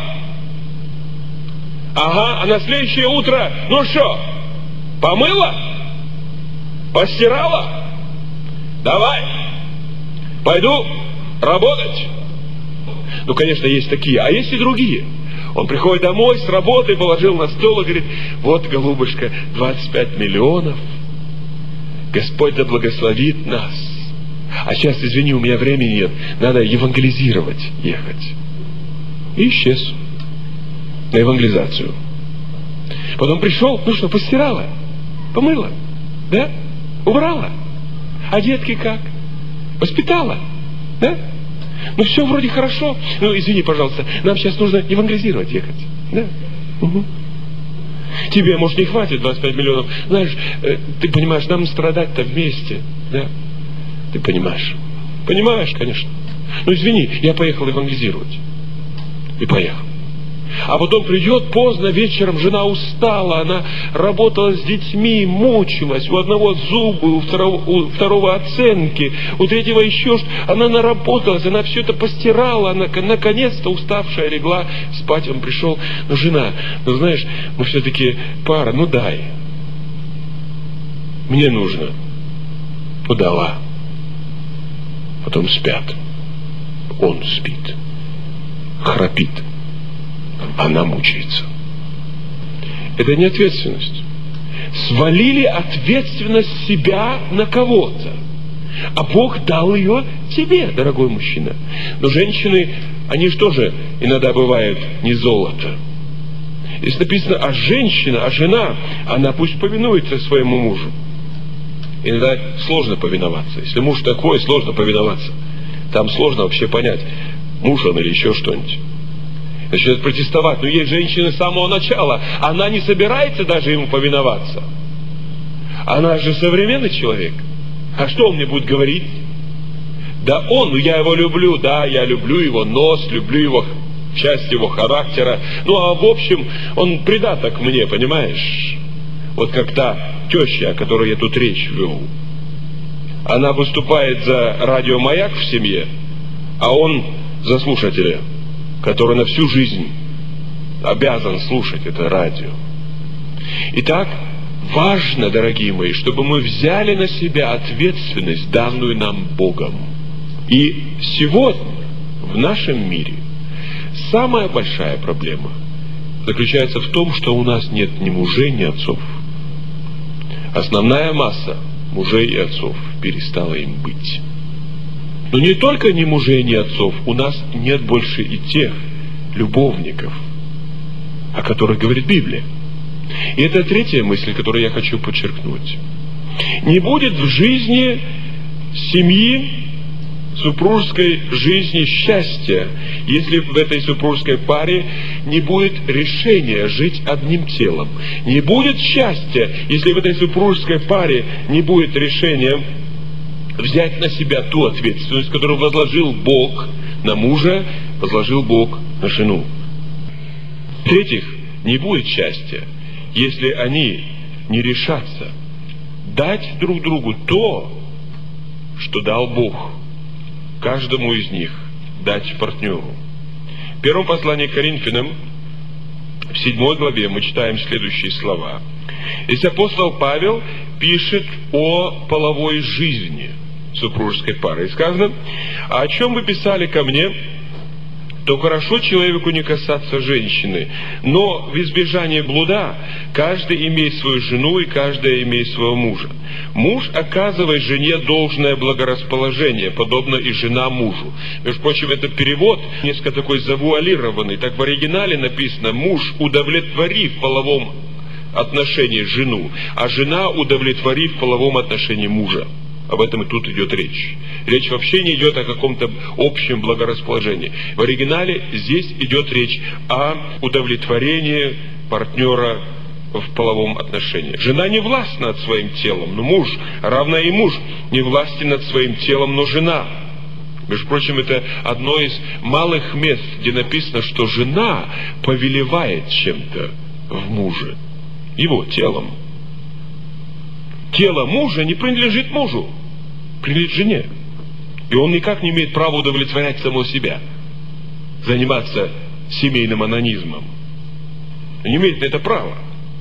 Ага, а на следующее утро, ну что, помыла? Постирала? Давай, пойду работать. Ну, конечно, есть такие, а есть и другие. Он приходит домой с работы, положил на стол и говорит: вот, голубушка, 25 миллионов. Господь да благословит нас. А сейчас, извини, у меня времени нет, надо евангелизировать ехать. И исчез на евангелизацию. Потом пришел, ну что, постирала, помыла, да, убрала. А детки как? Воспитала, да? Ну все вроде хорошо. Ну извини, пожалуйста, нам сейчас нужно евангелизировать ехать, да? Угу. Тебе, может, не хватит 25 миллионов. Знаешь, ты понимаешь, нам страдать-то вместе, да? Ты понимаешь. Понимаешь, конечно. Ну извини, я поехал евангелизировать. И поехал. А потом придет поздно вечером, жена устала, она работала с детьми, мучилась, у одного зубы, у второго оценки, у третьего еще что-то. Она наработалась, она все это постирала, она наконец-то уставшая легла спать. Он пришел: ну, жена, ну знаешь, мы все-таки пара, ну дай. Мне нужно. Ну, дала. Потом спят. Он спит. Храпит. Она мучается. Это не ответственность. Свалили ответственность себя на кого-то. А Бог дал ее тебе, дорогой мужчина. Но женщины, они же тоже иногда бывают не золото. Здесь написано: а женщина, а жена, она пусть повинуется своему мужу. Иногда сложно повиноваться. Если муж такой, сложно повиноваться. Там сложно вообще понять, муж он или еще что-нибудь. Начинает протестовать. Но есть женщина с самого начала. Она не собирается даже ему повиноваться. Она же современный человек. А что он мне будет говорить? Да он, ну я его люблю, да, я люблю его нос, люблю его часть его характера. Ну а в общем, он придаток мне, понимаешь? Вот как та теща, о которой я тут речь вел. Она выступает за радио «Маяк» в семье, а он за слушателя, который на всю жизнь обязан слушать это радио. Итак, важно, дорогие мои, чтобы мы взяли на себя ответственность, данную нам Богом. И сегодня в нашем мире самая большая проблема заключается в том, что у нас нет ни мужей, ни отцов. Основная масса мужей и отцов перестала им быть. Но не только ни мужей, ни отцов, у нас нет больше и тех любовников, о которых говорит Библия. И это третья мысль, которую я хочу подчеркнуть. Не будет в жизни семьи, супружеской жизни счастья, если в этой супружеской паре не будет решения жить одним телом. Не будет счастья, если в этой супружеской паре не будет решения взять на себя ту ответственность, которую возложил Бог на мужа, возложил Бог на жену. В-третьих, не будет счастья, если они не решатся дать друг другу то, что дал Бог, каждому из них дать партнеру. В первом послании к Коринфянам, в 7 главе, мы читаем следующие слова. Здесь апостол Павел пишет о половой жизни супружеской пары. И сказано: «А о чем вы писали ко мне, то хорошо человеку не касаться женщины, но в избежание блуда каждый имеет свою жену и каждая имеет своего мужа. Муж оказывает жене должное благорасположение, подобно и жена мужу». Между прочим, это перевод несколько такой завуалированный. Так в оригинале написано: «Муж, удовлетворив в половом отношении жену, а жена, удовлетворив в половом отношении мужа». Об этом и тут идет речь. Речь вообще не идет о каком-то общем благорасположении. В оригинале здесь идет речь о удовлетворении партнера в половом отношении. Жена не властна над своим телом, но муж, равно и муж, не властен над своим телом, но жена. Между прочим, это одно из малых мест, где написано, что жена повелевает чем-то в муже, его телом. Тело мужа не принадлежит мужу, принадлежит жене. И он никак не имеет права удовлетворять самого себя, заниматься семейным анонизмом. Он не имеет на это права.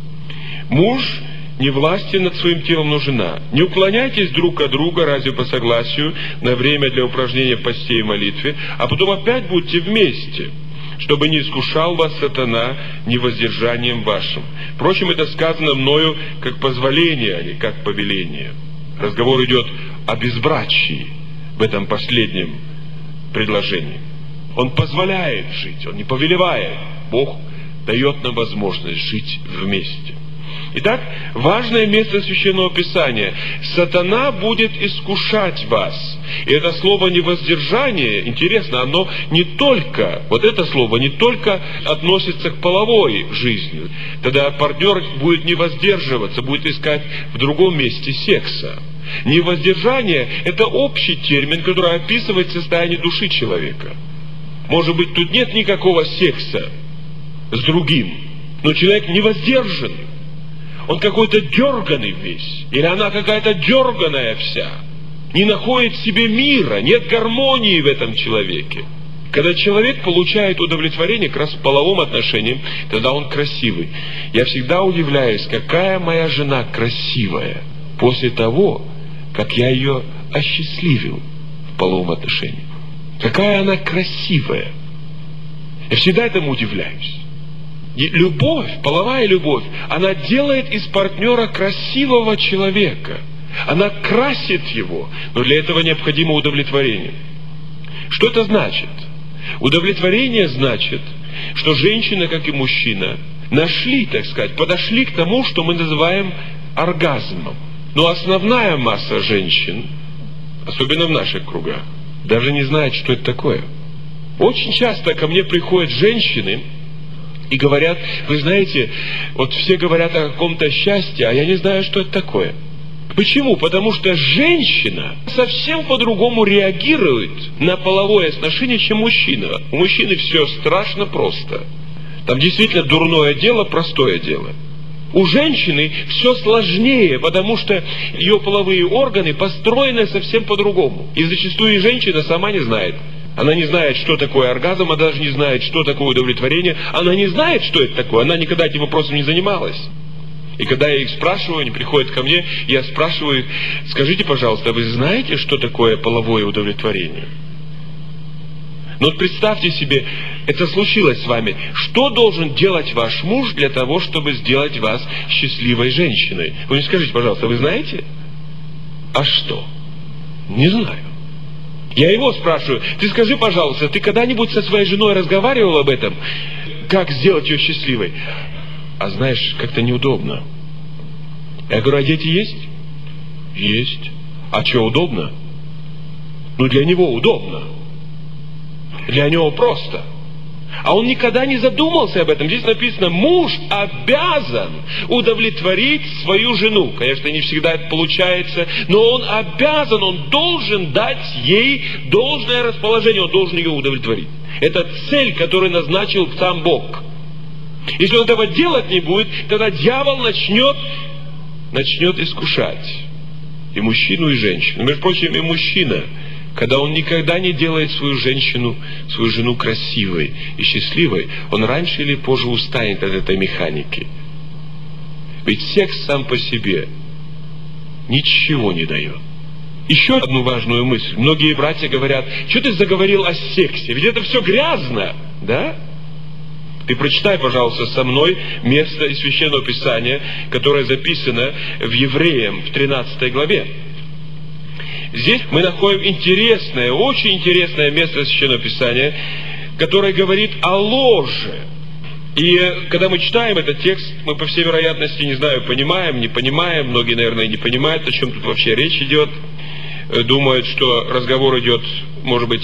Муж не властен над своим телом, но жена. Не уклоняйтесь друг от друга, разве по согласию, на время для упражнения в посте и молитве, а потом опять будьте вместе, чтобы не искушал вас сатана невоздержанием вашим. Впрочем, это сказано мною как позволение, а не как повеление. Разговор идет о безбрачии в этом последнем предложении. Он позволяет жить, он не повелевает. Бог дает нам возможность жить вместе. Итак, важное место Священного Писания. Сатана будет искушать вас. И это слово «невоздержание», интересно, оно не только, вот это слово не только относится к половой жизни. Тогда партнер будет не воздерживаться, будет искать в другом месте секса. Невоздержание – это общий термин, который описывает состояние души человека. Может быть, тут нет никакого секса с другим, но человек не воздержан. Он какой-то дерганый весь, или она какая-то дерганая вся, не находит в себе мира, нет гармонии в этом человеке. Когда человек получает удовлетворение как раз в половом отношении, тогда он красивый. Я всегда удивляюсь, какая моя жена красивая после того, как я ее осчастливил в половом отношении. Какая она красивая. Я всегда этому удивляюсь. И любовь, половая любовь, она делает из партнера красивого человека. Она красит его, но для этого необходимо удовлетворение. Что это значит? Удовлетворение значит, что женщина, как и мужчина, нашли, так сказать, подошли к тому, что мы называем оргазмом. Но основная масса женщин, особенно в наших кругах, даже не знает, что это такое. Очень часто ко мне приходят женщины и говорят: вы знаете, вот все говорят о каком-то счастье, а я не знаю, что это такое. Почему? Потому что женщина совсем по-другому реагирует на половое отношение, чем мужчина. У мужчины все страшно просто. Там действительно дурное дело, простое дело. У женщины все сложнее, потому что ее половые органы построены совсем по-другому. И зачастую женщина сама не знает. Она не знает, что такое оргазм, она даже не знает, что такое удовлетворение. Она не знает, что это такое, она никогда этим вопросом не занималась. И когда я их спрашиваю, они приходят ко мне, я спрашиваю: скажите, пожалуйста, вы знаете, что такое половое удовлетворение? Но вот представьте себе, это случилось с вами, что должен делать ваш муж для того, чтобы сделать вас счастливой женщиной? Вы мне скажите, пожалуйста, вы знаете? А что? Не знаю. Я его спрашиваю, ты скажи, пожалуйста, ты когда-нибудь со своей женой разговаривал об этом? Как сделать ее счастливой? А знаешь, как-то неудобно. Я говорю, а дети есть? Есть. А что, удобно? Ну, для него удобно. Для него просто. А он никогда не задумался об этом. Здесь написано, муж обязан удовлетворить свою жену. Конечно, не всегда это получается, но он обязан, он должен дать ей должное расположение, он должен ее удовлетворить. Это цель, которую назначил сам Бог. Если он этого делать не будет, тогда дьявол начнет искушать. И мужчину, и женщину. Между прочим, и мужчина, когда он никогда не делает свою жену красивой и счастливой, он раньше или позже устанет от этой механики. Ведь секс сам по себе ничего не дает. Еще одну важную мысль. Многие братья говорят, что ты заговорил о сексе? Ведь это все грязно, да? Ты прочитай, пожалуйста, со мной место из Священного Писания, которое записано в Евреям в 13 главе. Здесь мы находим интересное, очень интересное место Священного Писания, которое говорит о ложе. И когда мы читаем этот текст, мы, по всей вероятности, не знаю, понимаем, не понимаем, многие, наверное, не понимают, о чем тут вообще речь идет. Думают, что разговор идет, может быть,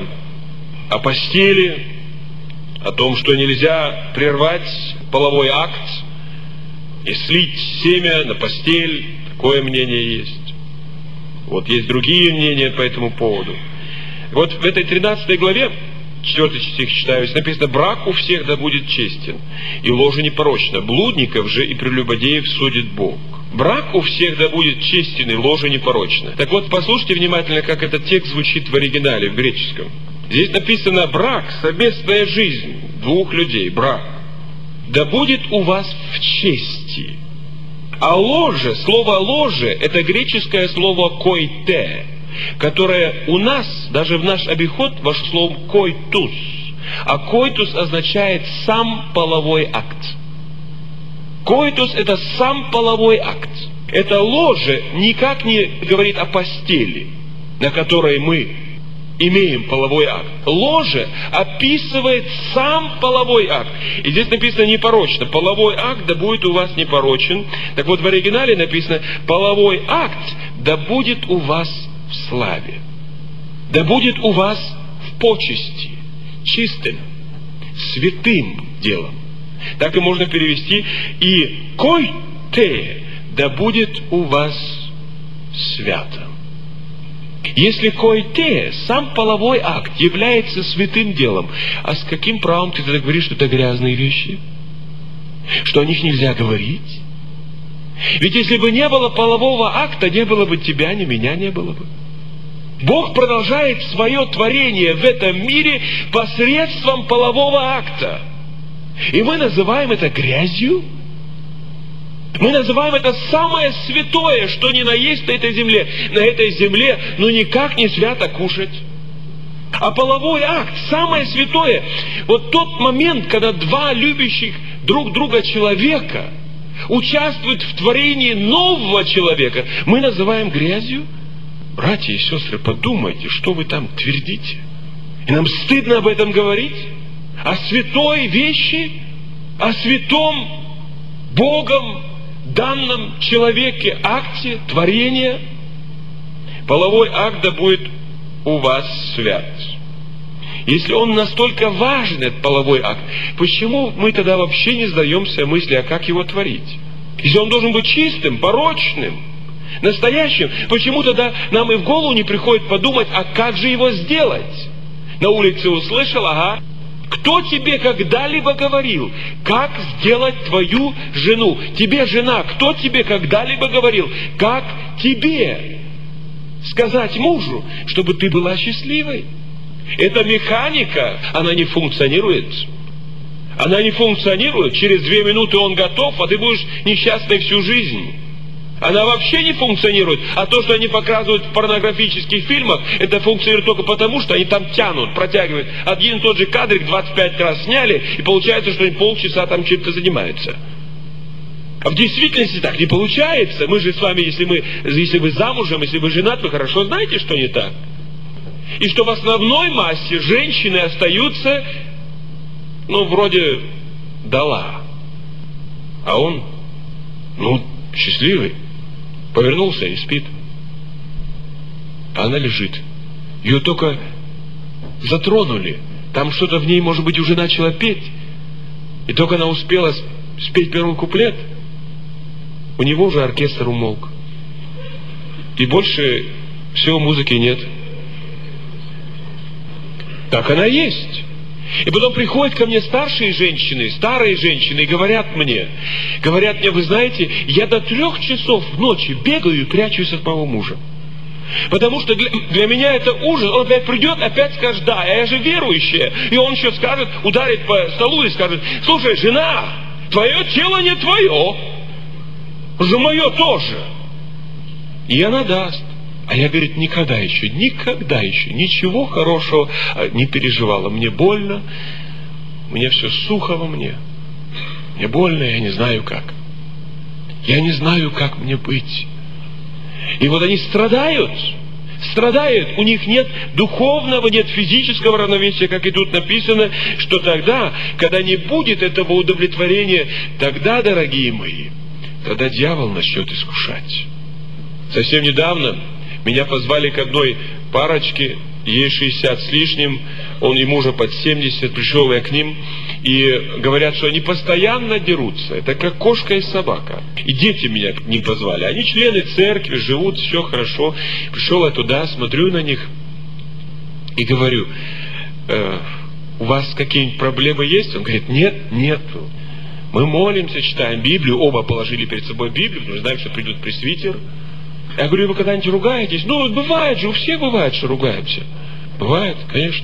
о постели, о том, что нельзя прервать половой акт и слить семя на постель. Такое мнение есть. Вот есть другие мнения по этому поводу. Вот в этой 13 главе, 4 стих читаю, здесь написано, брак у всех да будет честен, и ложа непорочна, блудников же и прелюбодеев судит Бог. Брак у всех да будет честен, и ложа непорочна. Так вот, послушайте внимательно, как этот текст звучит в оригинале, в греческом. Здесь написано брак, совместная жизнь двух людей, брак. Да будет у вас в чести. А ложе, слово ложе, это греческое слово койте, которое у нас, даже в наш обиход, вошло словом койтус. А койтус означает сам половой акт. Койтус это сам половой акт. Это ложе никак не говорит о постели, на которой мы имеем половой акт. Ложе описывает сам половой акт. И здесь написано непорочно. Половой акт да будет у вас непорочен. Так вот в оригинале написано, половой акт да будет у вас в славе. Да будет у вас в почести. Чистым, святым делом. Так и можно перевести. И койте да будет у вас свято. Если койте, сам половой акт, является святым делом, а с каким правом ты тогда говоришь, что это грязные вещи? Что о них нельзя говорить? Ведь если бы не было полового акта, не было бы тебя, ни меня не было бы. Бог продолжает свое творение в этом мире посредством полового акта. И мы называем это грязью. Мы называем это самое святое, что ни на есть на этой земле. На этой земле, ну никак не свято кушать. А половой акт, самое святое, вот тот момент, когда два любящих друг друга человека участвуют в творении нового человека, мы называем грязью. Братья и сестры, подумайте, что вы там твердите. И нам стыдно об этом говорить. О святой вещи, о святом Богом данном человеке акте творения. Половой акт да будет у вас свят. Если он настолько важен, этот половой акт, почему мы тогда вообще не задаемся мысли, а как его творить? Если он должен быть чистым, порочным, настоящим, почему тогда нам и в голову не приходит подумать, а как же его сделать? На улице услышал, ага. Кто тебе когда-либо говорил, как сделать твою жену? Тебе, жена, кто тебе когда-либо говорил, как тебе сказать мужу, чтобы ты была счастливой? Эта механика, она не функционирует. Она не функционирует. Через 2 минуты он готов, а ты будешь несчастной всю жизнь. Она вообще не функционирует. А то, что они показывают в порнографических фильмах, это функционирует только потому, что они там тянут, протягивают. Один и тот же кадрик 25 раз сняли, и получается, что они полчаса там чем-то занимаются. А в действительности так не получается. Мы же с вами, если вы замужем, если вы женат, вы хорошо знаете, что не так. И что в основной массе женщины остаются, вроде дала. А он, счастливый. Повернулся и спит. А она лежит. Ее только затронули. Там что-то в ней, может быть, уже начало петь. И только она успела спеть первый куплет, у него уже оркестр умолк. И больше всего музыки нет. Так она есть. И потом приходят ко мне старые женщины, и говорят мне, вы знаете, я до 3 часов в ночи бегаю и прячусь от моего мужа. Потому что для меня это ужас. Он опять придет, опять скажет, да, я же верующая. И он еще скажет, ударит по столу и скажет, слушай, жена, твое тело не твое, же мое тоже. И она даст. А я, говорит, никогда еще ничего хорошего не переживала. Мне больно, мне все сухо во мне. Мне больно, я не знаю как. Я не знаю, как мне быть. И вот они страдают. У них нет духовного, нет физического равновесия, как и тут написано, что тогда, когда не будет этого удовлетворения, тогда, дорогие мои, тогда дьявол начнет искушать. Совсем недавно меня позвали к одной парочке, ей 60 с лишним, ему уже под 70, пришел я к ним, и говорят, что они постоянно дерутся, это как кошка и собака. И дети меня к ним позвали, они члены церкви, живут, все хорошо. Пришел я туда, смотрю на них и говорю, у вас какие-нибудь проблемы есть? Он говорит, нету. Мы молимся, читаем Библию, оба положили перед собой Библию, потому что знаем, что придет пресвитер. Я говорю, вы когда-нибудь ругаетесь? Бывает же, у всех бывает, что ругаемся. Бывает, конечно.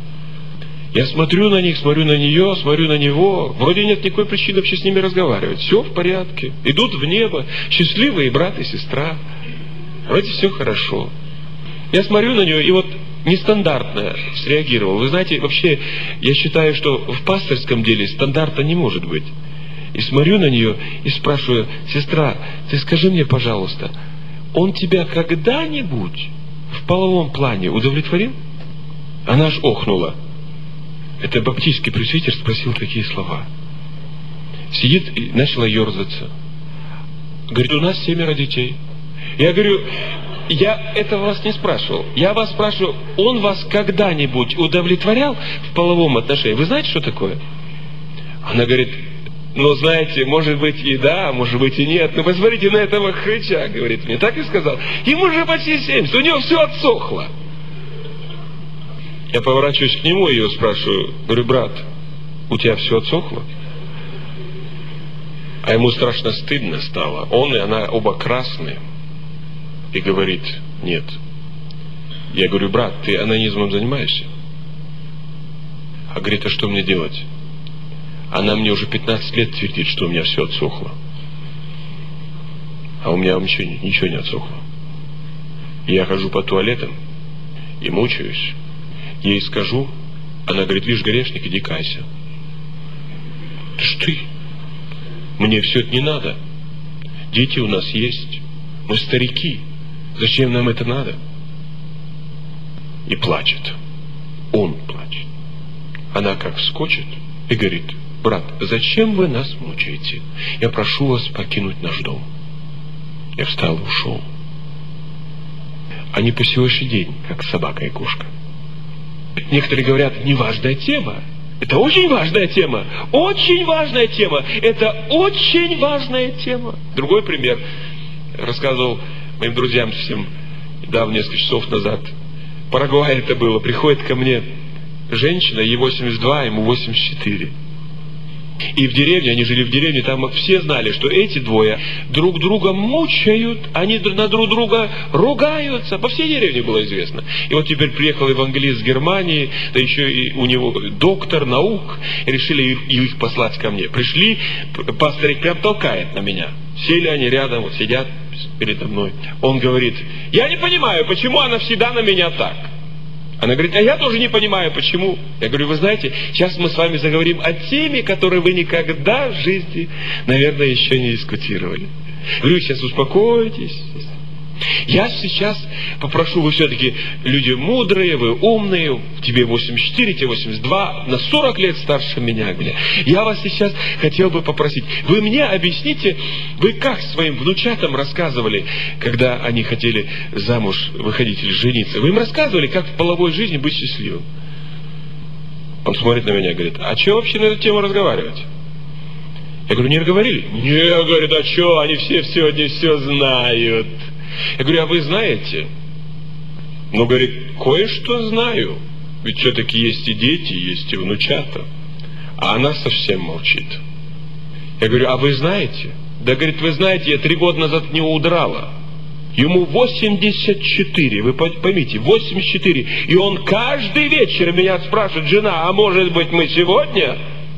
Я смотрю на них, смотрю на нее, смотрю на него. Вроде нет никакой причины вообще с ними разговаривать. Все в порядке. Идут в небо. Счастливые брат и сестра. Вроде все хорошо. Я смотрю на нее и вот нестандартно среагировал. Вы знаете, вообще, я считаю, что в пасторском деле стандарта не может быть. И смотрю на нее и спрашиваю, сестра, ты скажи мне, пожалуйста, он тебя когда-нибудь в половом плане удовлетворил? Она аж охнула. Это баптистский пресвитер спросил такие слова. Сидит и начала ерзаться. Говорит, у нас 7 детей. Я говорю, я этого вас не спрашивал. Я вас спрашиваю, он вас когда-нибудь удовлетворял в половом отношении? Вы знаете, что такое? Она говорит, знаете, может быть и да, может быть и нет. Посмотрите на этого хрыча, говорит мне. Так и сказал. Ему же почти 70, у него все отсохло. Я поворачиваюсь к нему и ее спрашиваю, говорю, брат, у тебя все отсохло? А ему страшно стыдно стало. Он и она оба красные. И говорит, нет. Я говорю, брат, ты анонизмом занимаешься? А говорит, а что мне делать? Она мне уже 15 лет твердит, что у меня все отсохло. А у меня ничего не отсохло. И я хожу по туалетам и мучаюсь. Ей скажу, она говорит, видишь, грешник, иди кайся. Ты ж ты. Мне все это не надо. Дети у нас есть. Мы старики. Зачем нам это надо? И плачет. Он плачет. Она как вскочит и говорит, брат, зачем вы нас мучаете? Я прошу вас покинуть наш дом. Я встал и ушел. Они по сегодняшний день, как собака и кошка. Некоторые говорят, неважная тема. Это очень важная тема. Очень важная тема. Это очень важная тема. Другой пример. Рассказывал моим друзьям совсем недавно, несколько часов назад. В Парагвае это было. Приходит ко мне женщина, ей 82, ему 84. И в деревне, они жили в деревне, там все знали, что эти двое друг друга мучают, они на друг друга ругаются. По всей деревне было известно. И вот теперь приехал евангелист с Германии, да еще и у него доктор наук, и решили их послать ко мне. Пришли, пастырь прям толкает на меня. Сели они рядом, вот сидят, передо мной. Он говорит: я не понимаю, почему она всегда на меня так. Она говорит: а я тоже не понимаю, почему. Я говорю: вы знаете, сейчас мы с вами заговорим о теме, которую вы никогда в жизни, наверное, еще не дискутировали. Говорю: сейчас успокойтесь. Я сейчас попрошу, вы все-таки люди мудрые, вы умные, тебе 84, тебе 82, на 40 лет старше меня. Я вас сейчас хотел бы попросить, вы мне объясните, вы как своим внучатам рассказывали, когда они хотели замуж выходить или жениться, вы им рассказывали, как в половой жизни быть счастливым? Он смотрит на меня и говорит: а что вообще на эту тему разговаривать? Я говорю: не говорили? Не, говорит, а что, они все сегодня все знают. Я говорю: а вы знаете? Ну, говорит, кое-что знаю. Ведь все-таки есть и дети, есть и внучата. А она совсем молчит. Я говорю: а вы знаете? Да, говорит, вы знаете, я 3 года назад от него удрала. Ему 84, вы поймите, 84. И он каждый вечер меня спрашивает: жена, а может быть мы сегодня?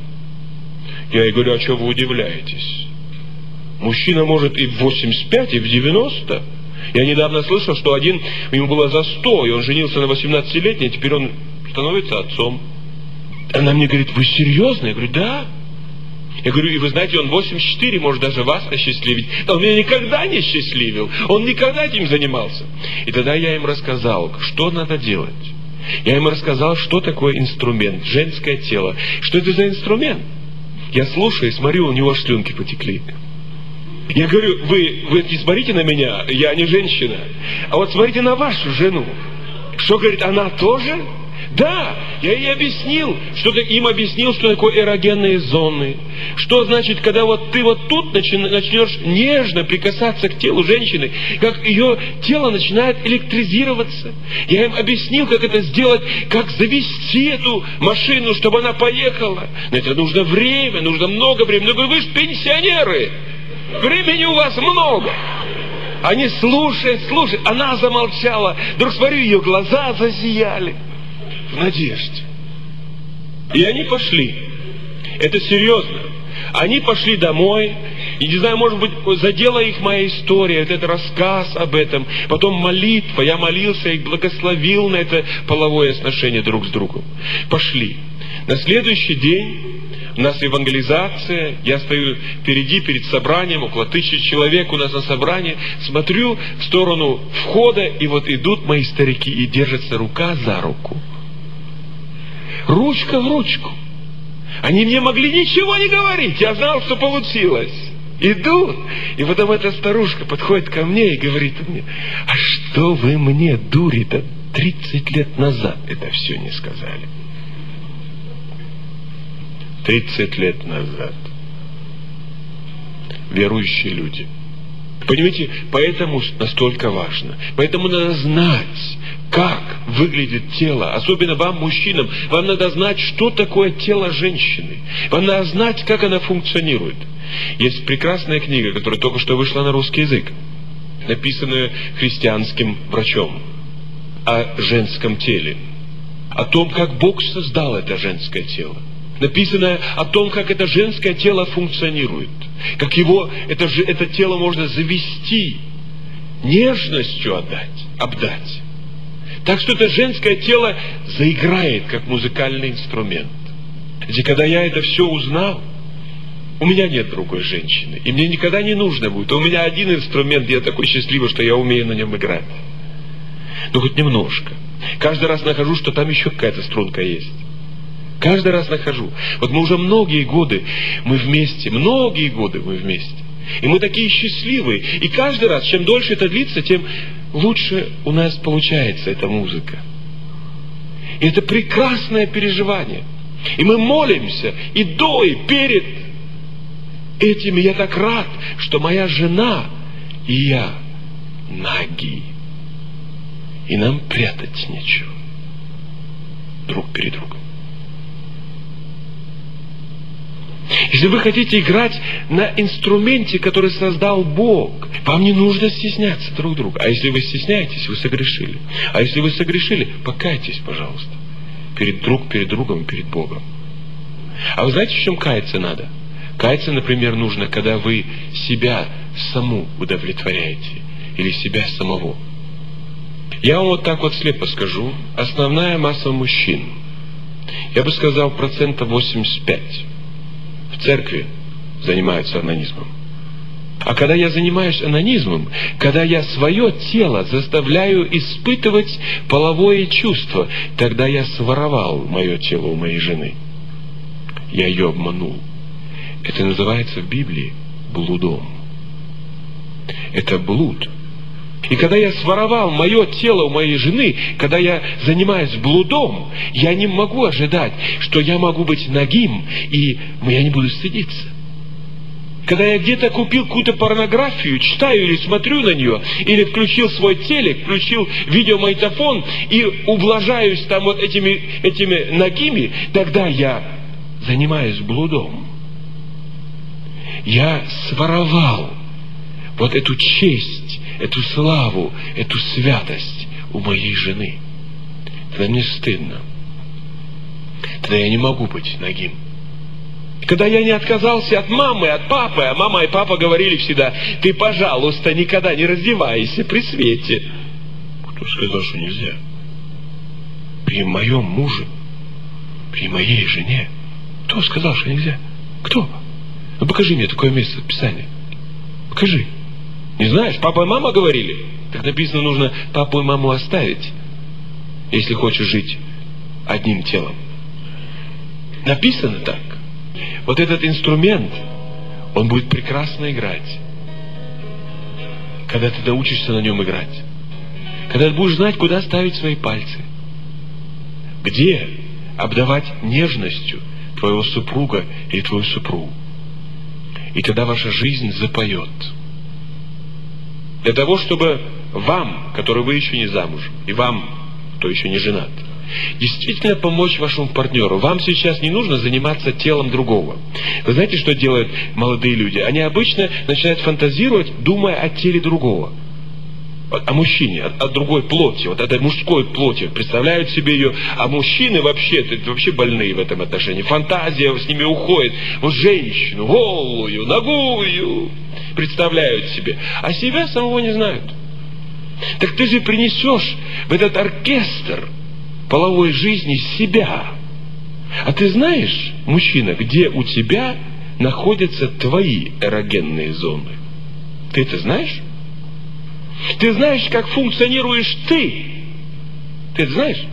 Я ей говорю: а что вы удивляетесь? Мужчина может и в 85, и в 90. Я недавно слышал, что один, ему было за 100, и он женился на 18-летней, теперь он становится отцом. Она мне говорит: вы серьезно? Я говорю: да. Я говорю: и вы знаете, он 84, может даже вас осчастливить. Но он меня никогда не счастливил, он никогда этим занимался. И тогда я им рассказал, что надо делать. Я им рассказал, что такое инструмент, женское тело. Что это за инструмент? Я слушаю и смотрю, у него аж слюнки потекли. Я говорю: вы не смотрите на меня, я не женщина. А вот смотрите на вашу жену. Что, говорит, она тоже? Да, я ей объяснил, им объяснил, что такое эрогенные зоны. Что значит, когда вот ты вот тут начнешь нежно прикасаться к телу женщины, как ее тело начинает электризироваться. Я им объяснил, как это сделать, как завести эту машину, чтобы она поехала. Но это нужно время, нужно много времени. Я говорю: вы же пенсионеры, времени у вас много. Они слушают. Она замолчала. Вдруг смотрю, ее глаза засияли в надежде. И они пошли. Это серьезно. Они пошли домой. И не знаю, может быть, задела их моя история, этот рассказ об этом. Потом молитва. Я молился, их благословил на это половое сношение друг с другом. Пошли. На следующий день у нас евангелизация, я стою впереди, перед собранием, около 1000 человек у нас на собрании, смотрю в сторону входа, и вот идут мои старики, и держатся рука за руку. Ручка в ручку. Они мне могли ничего не говорить, я знал, что получилось. Идут, и потом эта старушка подходит ко мне и говорит мне: а что вы мне, дури-то, 30 лет назад это все не сказали? 30 лет назад. Верующие люди. Понимаете, поэтому настолько важно. Поэтому надо знать, как выглядит тело. Особенно вам, мужчинам. Вам надо знать, что такое тело женщины. Вам надо знать, как она функционирует. Есть прекрасная книга, которая только что вышла на русский язык, написанная христианским врачом, о женском теле. О том, как Бог создал это женское тело. Написано о том, как это женское тело функционирует. Как это тело можно завести, нежностью обдать. Так что это женское тело заиграет, как музыкальный инструмент. И когда я это все узнал, у меня нет другой женщины. И мне никогда не нужно будет. У меня один инструмент, я такой счастливый, что я умею на нем играть. Но хоть немножко. Каждый раз нахожу, что там еще какая-то струнка есть. Каждый раз нахожу. Вот мы уже многие годы мы вместе. И мы такие счастливые. И каждый раз, чем дольше это длится, тем лучше у нас получается эта музыка. И это прекрасное переживание. И мы молимся и до, и перед этим. Я так рад, что моя жена и я наги. И нам прятать нечего. Друг перед другом. Если вы хотите играть на инструменте, который создал Бог, вам не нужно стесняться друг друга. А если вы стесняетесь, вы согрешили. А если вы согрешили, покайтесь, пожалуйста. Перед другом, перед Богом. А вы знаете, в чем каяться надо? Каяться, например, нужно, когда вы себя саму удовлетворяете или себя самого. Я вам вот так вот слепо скажу, основная масса мужчин, я бы сказал, 85% в церкви занимаются онанизмом. А когда я занимаюсь онанизмом, когда я свое тело заставляю испытывать половое чувство, тогда я своровал мое тело у моей жены. Я ее обманул. Это называется в Библии блудом. Это блуд. И когда я своровал мое тело у моей жены, когда я занимаюсь блудом, я не могу ожидать, что я могу быть нагим, и я не буду стыдиться. Когда я где-то купил какую-то порнографию, читаю или смотрю на нее, или включил свой телек, включил видеомагнитофон и ублажаюсь там вот этими нагими, тогда я занимаюсь блудом. Я своровал вот эту честь, эту славу, эту святость у моей жены. Тогда мне стыдно. Тогда я не могу быть нагим. Когда я не отказался от мамы, от папы, а мама и папа говорили всегда: ты, пожалуйста, никогда не раздевайся при свете. Кто сказал, что нельзя? При моем муже, при моей жене. Кто сказал, что нельзя? Кто? Ну покажи мне такое место в Писании. Покажи. Не знаешь, папа и мама говорили? Так написано, нужно папу и маму оставить, если хочешь жить одним телом. Написано так. Вот этот инструмент, он будет прекрасно играть, когда ты научишься на нем играть. Когда ты будешь знать, куда ставить свои пальцы, где обдавать нежностью твоего супруга или твою супругу. И тогда ваша жизнь запоет. Для того, чтобы вам, который вы еще не замужем, и вам, кто еще не женат, действительно помочь вашему партнеру, вам сейчас не нужно заниматься телом другого. Вы знаете, что делают молодые люди? Они обычно начинают фантазировать, думая о теле другого. О мужчине, о другой плоти, вот этой мужской плоти. Представляют себе ее. А мужчины вообще больные в этом отношении. Фантазия с ними уходит. Вот женщину, голую, нагую представляют себе. А себя самого не знают. Так ты же принесешь в этот оркестр половой жизни себя. А ты знаешь, мужчина, где у тебя находятся твои эрогенные зоны? Ты это знаешь? Ты знаешь, как функционируешь ты? Ты это знаешь?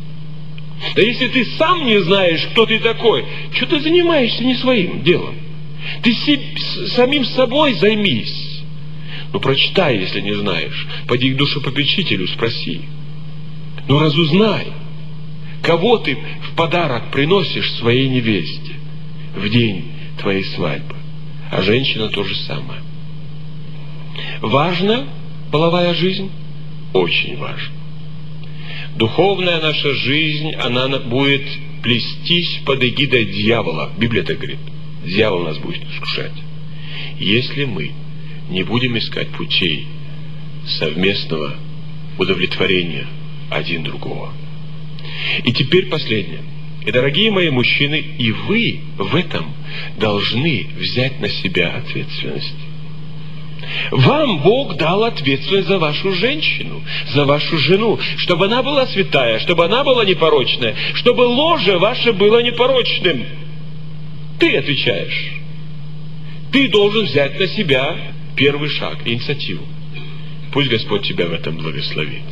Да если ты сам не знаешь, кто ты такой, что ты занимаешься не своим делом? Ты самим собой займись. Ну прочитай, если не знаешь. Пойди к душепопечителю, спроси. Ну разузнай, кого ты в подарок приносишь своей невесте в день твоей свадьбы. А женщина то же самое. Важно половая жизнь? Очень важно. Духовная наша жизнь, она будет плестись под эгидой дьявола. Библия так говорит. Дьявол нас будет искушать. Если мы не будем искать путей совместного удовлетворения один другого. И теперь последнее. И, дорогие мои мужчины, и вы в этом должны взять на себя ответственность. Вам Бог дал ответственность за вашу женщину, за вашу жену, чтобы она была святая, чтобы она была непорочная, чтобы ложе ваше было непорочным. Ты отвечаешь. Ты должен взять на себя первый шаг, инициативу. Пусть Господь тебя в этом благословит.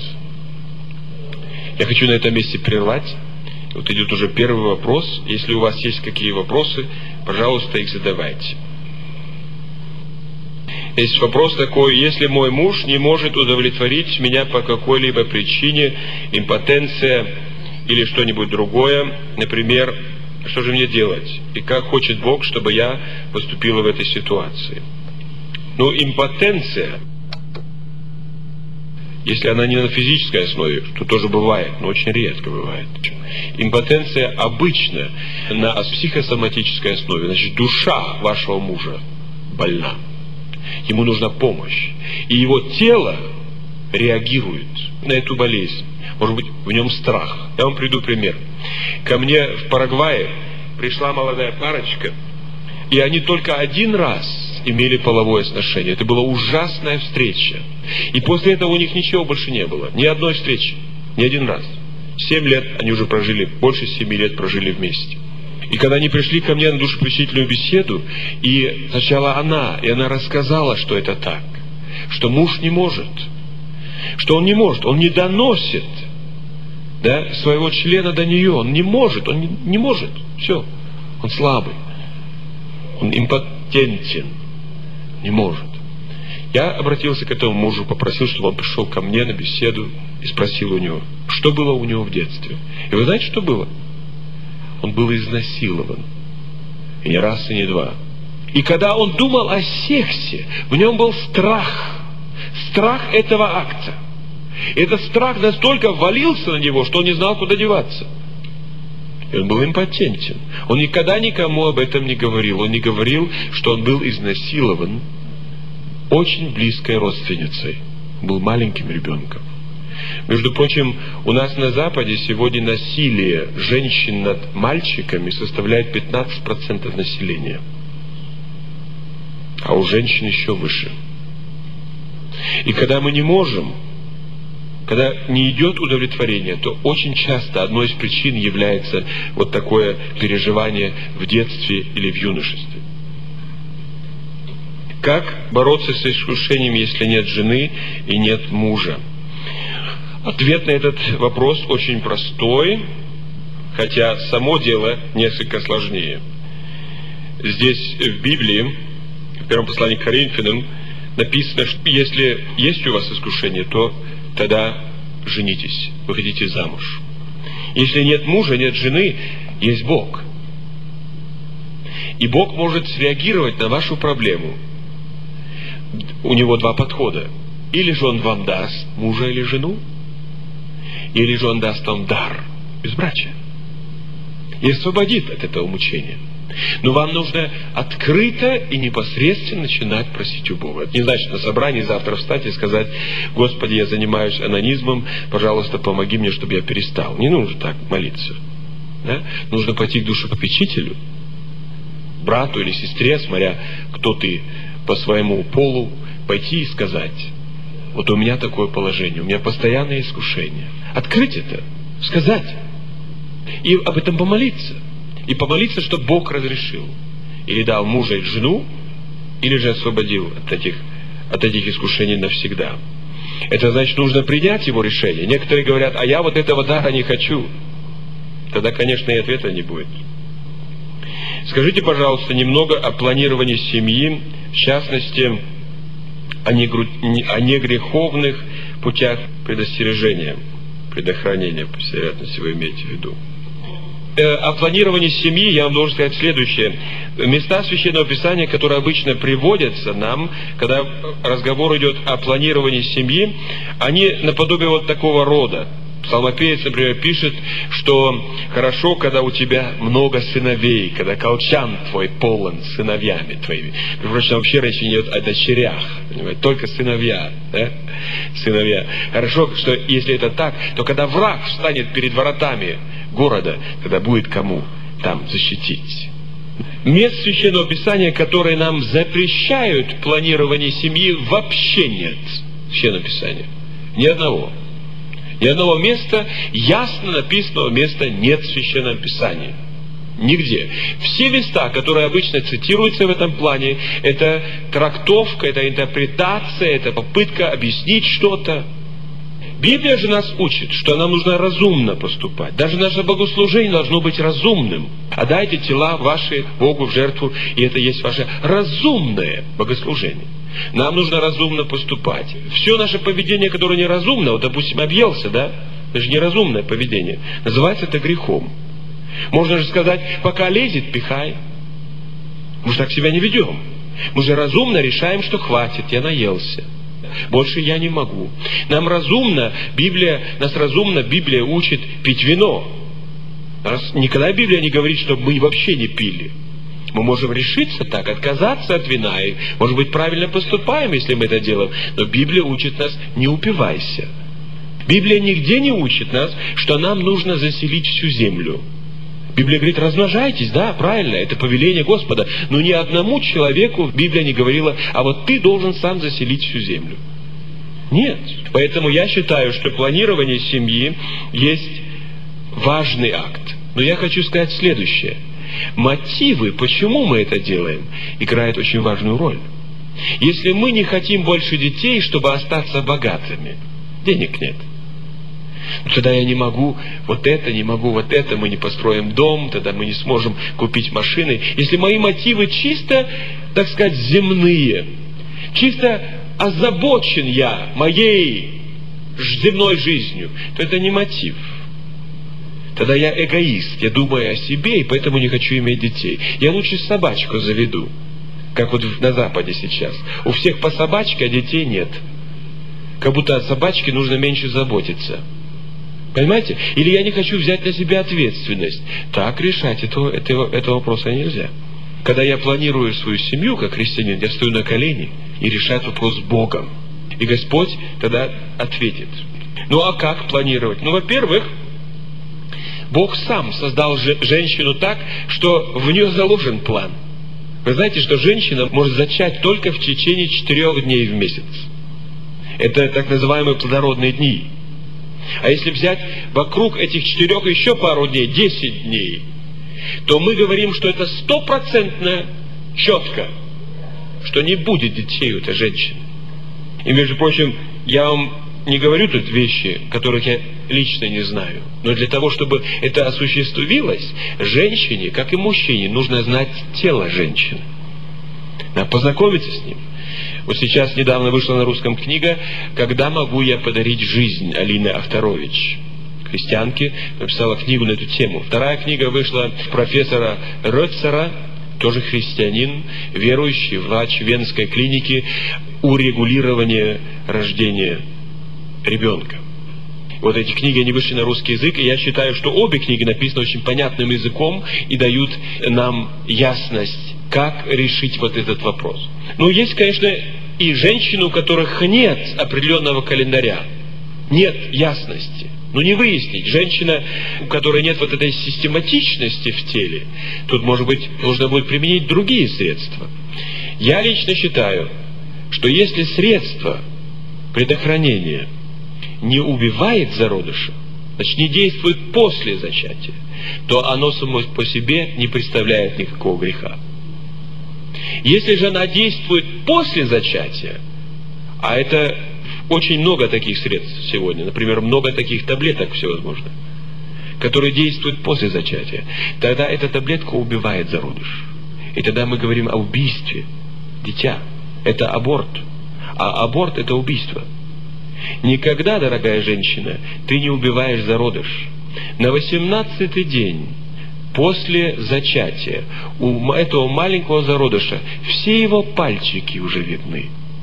Я хочу на этом месте прервать. Вот идет уже первый вопрос. Если у вас есть какие вопросы, пожалуйста, их задавайте. Есть вопрос такой: если мой муж не может удовлетворить меня по какой-либо причине, импотенция или что-нибудь другое, например, что же мне делать? И как хочет Бог, чтобы я поступила в этой ситуации? Ну, импотенция, если она не на физической основе, что тоже бывает, но очень редко бывает. Импотенция обычно на психосоматической основе. Значит, душа вашего мужа больна. Ему нужна помощь. И его тело реагирует на эту болезнь. Может быть, в нем страх. Я вам приведу пример. Ко мне в Парагвае пришла молодая парочка. И они только один раз имели половое сношение. Это была ужасная встреча. И после этого у них ничего больше не было. Ни одной встречи. Ни один раз. 7 лет они уже прожили, больше 7 лет прожили вместе. И когда они пришли ко мне на душепросветительную беседу, и сначала она рассказала, что это так, что муж не может, что он не может, он не доносит, да, своего члена до нее, он не может, все, он слабый, он импотентен, не может. Я обратился к этому мужу, попросил, чтобы он пришел ко мне на беседу и спросил у него, что было у него в детстве. И вы знаете, что было? Он был изнасилован. И не раз, и не два. И когда он думал о сексе, в нем был страх. Страх этого акта. И этот страх настолько ввалился на него, что он не знал, куда деваться. И он был импотентен. Он никогда никому об этом не говорил. Он не говорил, что он был изнасилован очень близкой родственницей. Был маленьким ребенком. Между прочим, у нас на Западе сегодня насилие женщин над мальчиками составляет 15% населения. А у женщин еще выше. И когда мы не можем, когда не идет удовлетворение, то очень часто одной из причин является вот такое переживание в детстве или в юношестве. Как бороться с искушением, если нет жены и нет мужа? Ответ на этот вопрос очень простой, хотя само дело несколько сложнее. Здесь в Библии, в первом послании к Коринфянам, написано, что если есть у вас искушение, то тогда женитесь, выходите замуж. Если нет мужа, нет жены, есть Бог. И Бог может среагировать на вашу проблему. У Него два подхода. Или же Он вам даст мужа или жену, или же Он даст вам дар безбрачия и освободит от этого мучения. Но вам нужно открыто и непосредственно начинать просить у Бога. Это не значит на собрании завтра встать и сказать: Господи, я занимаюсь анонизмом, пожалуйста, помоги мне, чтобы я перестал. Не нужно так молиться. Да? Нужно пойти к душепопечителю, брату или сестре, смотря кто ты по своему полу, пойти и сказать: вот у меня такое положение, у меня постоянное искушение. Открыть это, сказать. И об этом помолиться. И помолиться, чтобы Бог разрешил. Или дал мужа и жену, или же освободил от этих искушений навсегда. Это значит, нужно принять его решение. Некоторые говорят: а я вот этого дара не хочу. Тогда, конечно, и ответа не будет. Скажите, пожалуйста, немного о планировании семьи, в частности, о негреховных путях предостережения, предохранения, по всей вероятности, вы имеете в виду. О планировании семьи я вам должен сказать следующее. Места Священного Писания, которые обычно приводятся нам, когда разговор идет о планировании семьи, они наподобие вот такого рода. Псалмопевец, например, пишет, что хорошо, когда у тебя много сыновей, когда колчан твой полон сыновьями твоими. Между прочим, вообще речь идет о дочерях, понимаете? Только сыновья, да? Сыновья. Хорошо, что если это так, то когда враг встанет перед воротами города, тогда будет кому там защитить. Мест Священного Писания, которые нам запрещают планирование семьи, вообще нет в Священном Писании. Ни одного. Ни одного места, ясно написанного места нет в Священном Писании. Нигде. Все места, которые обычно цитируются в этом плане, это трактовка, это интерпретация, это попытка объяснить что-то. Библия же нас учит, что нам нужно разумно поступать. Даже наше богослужение должно быть разумным. Отдайте тела ваши Богу в жертву, и это есть ваше разумное богослужение. Нам нужно разумно поступать. Все наше поведение, которое неразумно, вот, допустим, объелся, да? Это же неразумное поведение. Называется это грехом. Можно же сказать: пока лезет, пихай. Мы же так себя не ведем. Мы же разумно решаем, что хватит, я наелся. Больше я не могу. Нас разумно Библия учит пить вино. Никогда Библия не говорит, чтобы мы вообще не пили. Мы можем решиться так, отказаться от вина, и, может быть, правильно поступаем, если мы это делаем. Но Библия учит нас: не упивайся. Библия нигде не учит нас, что нам нужно заселить всю землю. Библия говорит, размножайтесь, да, правильно, это повеление Господа. Но ни одному человеку Библия не говорила, а вот ты должен сам заселить всю землю. Нет. Поэтому я считаю, что планирование семьи есть важный акт. Но я хочу сказать следующее. Мотивы, почему мы это делаем, играют очень важную роль. Если мы не хотим больше детей, чтобы остаться богатыми, денег нет. Тогда я не могу вот это, не могу вот это, мы не построим дом, тогда мы не сможем купить машины. Если мои мотивы чисто, так сказать, земные, чисто озабочен я моей земной жизнью, то это не мотив. Тогда я эгоист, я думаю о себе, и поэтому не хочу иметь детей. Я лучше собачку заведу, как вот на Западе сейчас. У всех по собачке, а детей нет. Как будто от собачки нужно меньше заботиться. Понимаете? Или я не хочу взять на себя ответственность. Так решать этого вопроса нельзя. Когда я планирую свою семью, как христианин, я стою на колени и решаю вопрос с Богом. И Господь тогда ответит. Ну а как планировать? Ну, во-первых, Бог сам создал женщину так, что в нее заложен план. Вы знаете, что женщина может зачать только в течение 4 дней в месяц. Это так называемые плодородные дни. А если взять вокруг этих 4 еще пару дней, 10 дней, то мы говорим, что это 100% четко, что не будет детей у этой женщины. И, между прочим, я вам не говорю тут вещи, которых я лично не знаю. Но для того, чтобы это осуществилось, женщине, как и мужчине, нужно знать тело женщины. Надо познакомиться с ним. Вот сейчас недавно вышла на русском книга «Когда могу я подарить жизнь» Алины Авторович. Христианки, написала книгу на эту тему. Вторая книга вышла профессора Рёцера, тоже христианин, верующий, врач Венской клиники, урегулирование рождения ребенка. Вот эти книги, они вышли на русский язык, и я считаю, что обе книги написаны очень понятным языком и дают нам ясность, как решить вот этот вопрос. Но есть, конечно, и женщины, у которых нет определенного календаря, нет ясности. Но не выяснить, женщина, у которой нет вот этой систематичности в теле, тут, может быть, нужно будет применить другие средства. Я лично считаю, что если средство предохранения не убивает зародыша, значит, не действует после зачатия, то оно само по себе не представляет никакого греха. Если же она действует после зачатия, а это очень много таких средств сегодня, например, много таких таблеток всевозможных, которые действуют после зачатия, тогда эта таблетка убивает зародыш. И тогда мы говорим о убийстве дитя. Это аборт. А аборт – это убийство. Никогда, дорогая женщина, ты не убиваешь зародыш. На 18-й день после зачатия у этого маленького зародыша все его пальчики уже видны.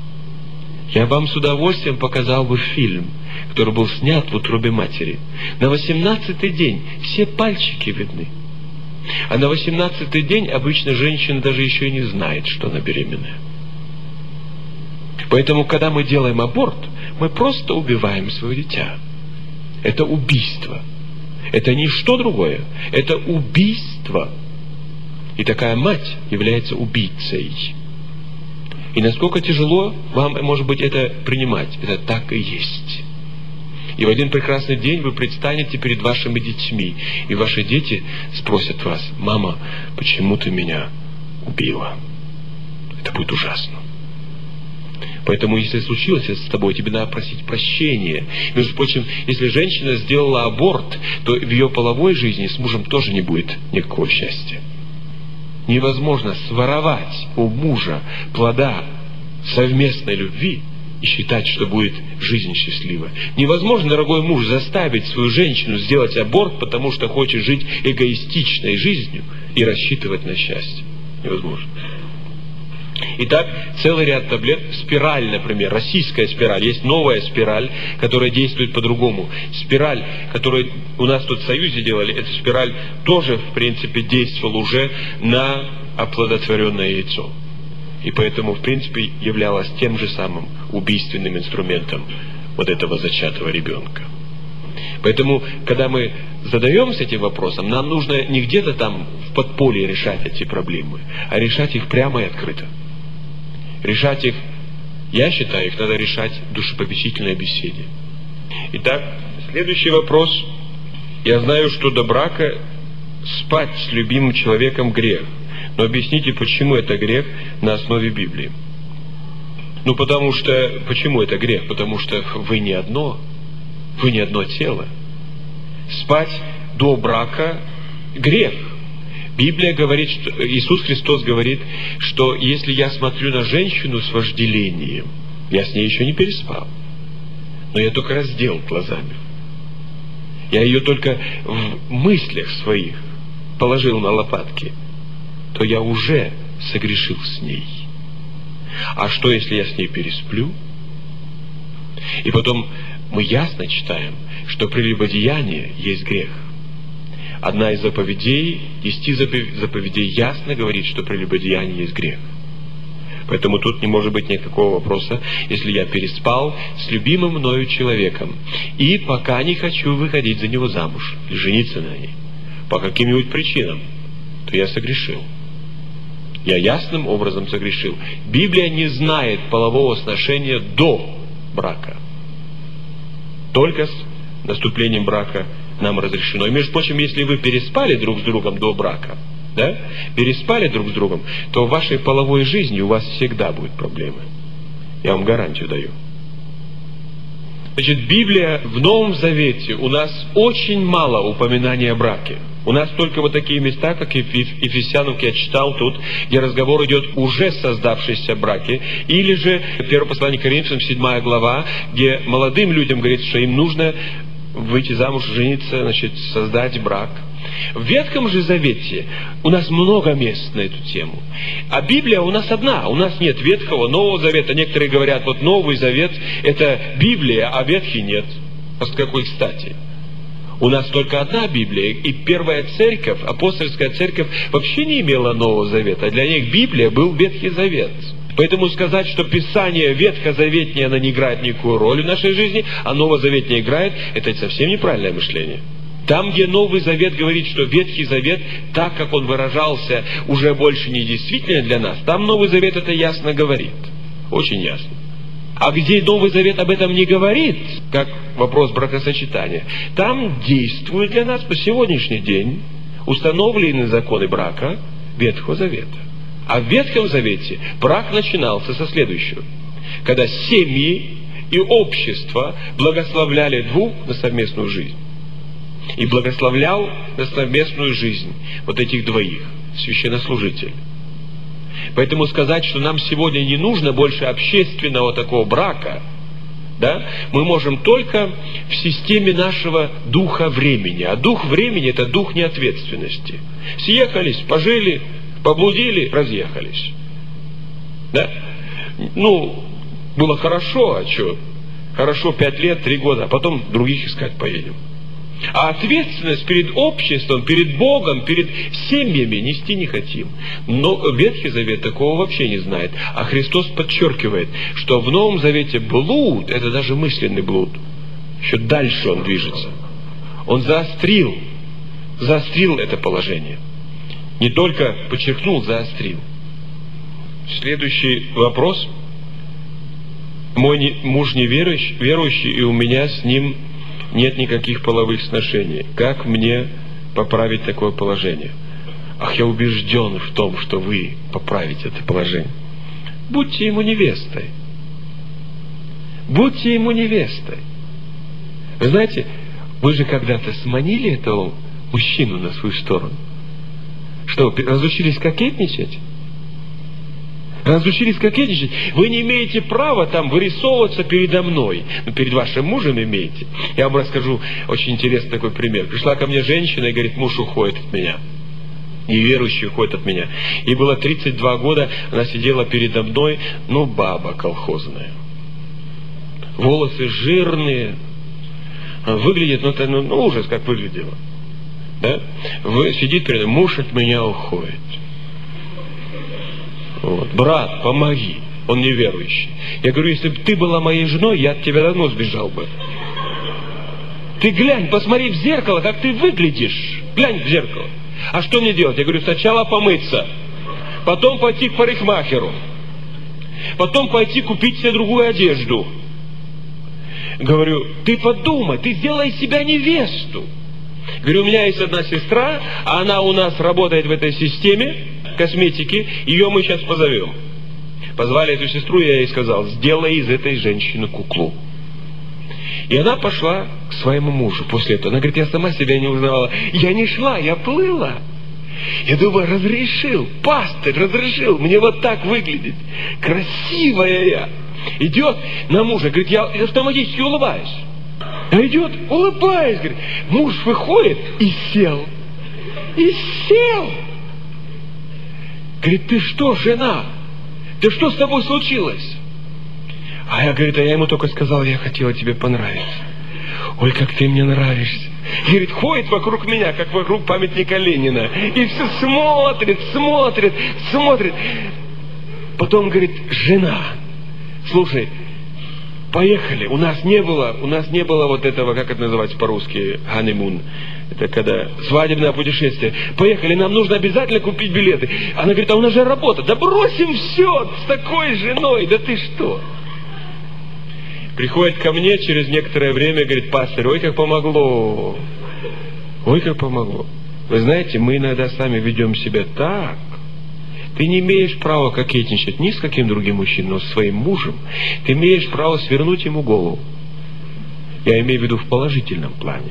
Я вам с удовольствием показал бы фильм, который был снят в утробе матери. На 18-й день все пальчики видны. А на 18-й день обычно женщина даже еще и не знает, что она беременная. Поэтому, когда мы делаем аборт, мы просто убиваем свое дитя. Это убийство. Это не что другое. Это убийство. И такая мать является убийцей. И насколько тяжело вам, может быть, это принимать. Это так и есть. И в один прекрасный день вы предстанете перед вашими детьми. И ваши дети спросят вас: «Мама, почему ты меня убила?» Это будет ужасно. Поэтому, если случилось это с тобой, тебе надо просить прощения. Между прочим, если женщина сделала аборт, то в ее половой жизни с мужем тоже не будет никакого счастья. Невозможно своровать у мужа плода совместной любви и считать, что будет жизнь счастлива. Невозможно, дорогой муж, заставить свою женщину сделать аборт, потому что хочет жить эгоистичной жизнью и рассчитывать на счастье. Невозможно. Итак, целый ряд таблет. Спираль, например, российская спираль. Есть новая спираль, которая действует по-другому. Спираль, которую у нас тут в Союзе делали, эта спираль тоже, в принципе, действовала уже на оплодотворенное яйцо. И поэтому, в принципе, являлась тем же самым убийственным инструментом вот этого зачатого ребенка. Поэтому, когда мы задаемся этим вопросом, нам нужно не где-то там в подполье решать эти проблемы, а решать их прямо и открыто. Решать их, я считаю, их надо решать в душепопечительной беседе. Итак, следующий вопрос. Я знаю, что до брака спать с любимым человеком грех. Но объясните, почему это грех на основе Библии? Почему это грех? Потому что вы не одно тело. Спать до брака грех. Библия говорит, что Иисус Христос говорит, что если я смотрю на женщину с вожделением, я с ней еще не переспал, но я только раздел глазами. Я ее только в мыслях своих положил на лопатки, то я уже согрешил с ней. А что, если я с ней пересплю? И потом мы ясно читаем, что прелюбодеяние есть грех. Одна из заповедей, 10 заповедей ясно говорит, что прелюбодеяние есть грех. Поэтому тут не может быть никакого вопроса, если я переспал с любимым мною человеком, и пока не хочу выходить за него замуж, или жениться на ней, по каким-нибудь причинам, то я согрешил. Я ясным образом согрешил. Библия не знает полового сношения до брака. Только с наступлением брака нам разрешено. И, между прочим, если вы переспали друг с другом до брака, переспали друг с другом, то в вашей половой жизни у вас всегда будут проблемы. Я вам гарантию даю. Значит, Библия в Новом Завете у нас очень мало упоминаний о браке. У нас только вот такие места, как Ефесянам, я читал тут, где разговор идет уже создавшиеся браки, или же первое послание к Коринфянам, 7 глава, где молодым людям говорится, что им нужно выйти замуж, жениться, создать брак. В Ветхом же Завете у нас много мест на эту тему. А Библия у нас одна. У нас нет Ветхого, Нового Завета. Некоторые говорят, вот Новый Завет – это Библия, а Ветхий нет. С какой стати? У нас только одна Библия, и первая церковь, апостольская церковь, вообще не имела Нового Завета. Для них Библия был Ветхий Завет. Поэтому сказать, что Писание ветхозаветнее, оно не играет никакую роль в нашей жизни, а новозаветнее играет, это совсем неправильное мышление. Там, где Новый Завет говорит, что Ветхий Завет, так как он выражался, уже больше не действительно для нас, там Новый Завет это ясно говорит. Очень ясно. А где Новый Завет об этом не говорит, как вопрос бракосочетания, там действуют для нас по сегодняшний день установлены законы брака Ветхого Завета. А в Ветхом Завете брак начинался со следующего. Когда семьи и общество благословляли двух на совместную жизнь. И благословлял на совместную жизнь вот этих двоих, священнослужитель. Поэтому сказать, что нам сегодня не нужно больше общественного такого брака, мы можем только в системе нашего духа времени. А дух времени – это дух неответственности. Съехались, пожили, поблудили, разъехались. Было хорошо, а что? Хорошо 5 лет, 3 года, а потом других искать поедем. А ответственность перед обществом, перед Богом, перед семьями нести не хотим. Но Ветхий Завет такого вообще не знает. А Христос подчеркивает, что в Новом Завете блуд, это даже мысленный блуд, еще дальше он движется. Он заострил это положение. Не только подчеркнул, заострил. Следующий вопрос. Мой муж неверующий, и у меня с ним нет никаких половых сношений. Как мне поправить такое положение? Я убежден в том, что вы поправите это положение. Будьте ему невестой. Будьте ему невестой. Вы знаете, вы же когда-то сманили этого мужчину на свою сторону. Что, разучились кокетничать? Разучились кокетничать? Вы не имеете права там вырисовываться передо мной. Но перед вашим мужем имеете. Я вам расскажу очень интересный такой пример. Пришла ко мне женщина и говорит, муж уходит от меня. Неверующий уходит от меня. Ей было 32 года, она сидела передо мной, баба колхозная. Волосы жирные. Выглядит, ужас, как выглядела. Сидит передо мной, муж от меня уходит. Брат, помоги. Он неверующий. Я говорю, если бы ты была моей женой, я от тебя давно сбежал бы. Ты глянь, посмотри в зеркало, как ты выглядишь. Глянь в зеркало. А что мне делать? Я говорю, сначала помыться, потом пойти к парикмахеру, потом пойти купить себе другую одежду. Говорю, ты подумай, ты сделай из себя невесту. Говорю, у меня есть одна сестра, она у нас работает в этой системе косметики, ее мы сейчас позовем. Позвали эту сестру, я ей сказал, сделай из этой женщины куклу. И она пошла к своему мужу после этого. Она говорит, я сама себя не узнавала. Я не шла, я плыла. Я думаю, разрешил, пастырь разрешил мне вот так выглядеть. Красивая я. Идет на мужа, говорит, я автоматически улыбаюсь. Идет, улыбаясь, говорит. Муж выходит и сел. И сел. Говорит, ты что, жена? Да что с тобой случилось? А я, говорит, я ему только сказал, я хотела тебе понравиться. Ой, как ты мне нравишься. Говорит, ходит вокруг меня, как вокруг памятника Ленина. И все смотрит, смотрит, смотрит. Потом говорит, жена, слушай, поехали. У нас не было вот этого, как это называется по-русски, honeymoon. Это когда свадебное путешествие. Поехали, нам нужно обязательно купить билеты. Она говорит, а у нас же работа. Да бросим все с такой женой, да ты что? Приходит ко мне через некоторое время и говорит, пастырь, ой, как помогло. Ой, как помогло. Вы знаете, мы иногда сами ведем себя так. Ты не имеешь права кокетничать ни с каким другим мужчиной, но с своим мужем. Ты имеешь право свернуть ему голову. Я имею в виду в положительном плане.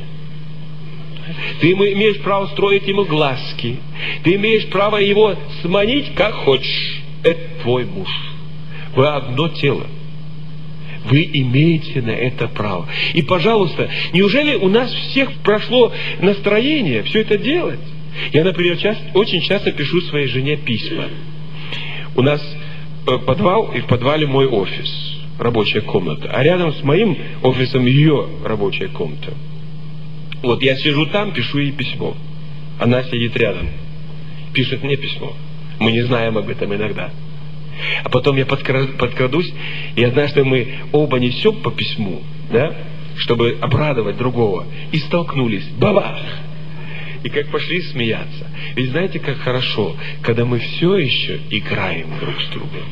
Ты имеешь право строить ему глазки. Ты имеешь право его сманить, как хочешь. Это твой муж. Вы одно тело. Вы имеете на это право. И, пожалуйста, неужели у нас всех прошло настроение все это делать? Я, например, очень часто пишу своей жене письма. У нас подвал, и в подвале мой офис, рабочая комната. А рядом с моим офисом ее рабочая комната. Вот я сижу там, пишу ей письмо. Она сидит рядом, пишет мне письмо. Мы не знаем об этом иногда. А потом я подкрадусь, и однажды мы оба несем по письму, да, чтобы обрадовать другого, и столкнулись. Бабах! И как пошли смеяться. Ведь знаете, как хорошо, когда мы все еще играем друг с другом.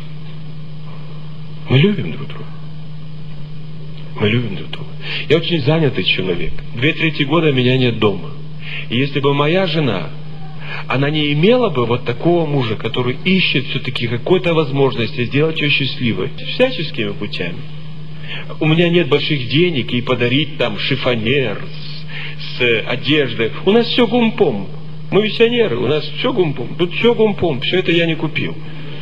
Мы любим друг друга. Мы любим друг друга. Я очень занятый человек. 2/3 года меня нет дома. И если бы моя жена, она не имела бы вот такого мужа, который ищет все-таки какой-то возможности сделать ее счастливой всяческими путями. У меня нет больших денег и подарить там шифонер с одеждой. У нас все гумпом. Мы миссионеры, у нас все гумпом. Тут все гумпом, все это я не купил.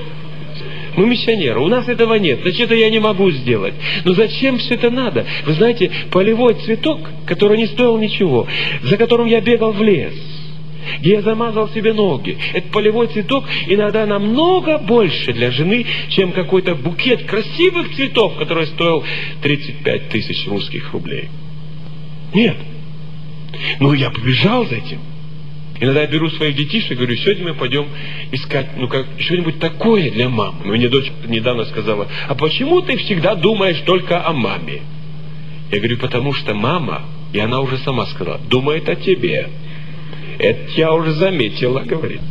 Мы миссионеры, у нас этого нет, значит, это я не могу сделать. Но зачем все это надо? Вы знаете, полевой цветок, который не стоил ничего, за которым я бегал в лес, где я замазал себе ноги. Этот полевой цветок иногда намного больше для жены, чем какой-то букет красивых цветов, который стоил 35 тысяч русских рублей. Нет. Ну, я побежал за этим. Иногда я беру своих детишек и говорю, сегодня мы пойдем искать, что-нибудь такое для мамы. Мне дочь недавно сказала, а почему ты всегда думаешь только о маме? Я говорю, потому что мама, и она уже сама сказала, думает о тебе. Это я уже заметила, говорит.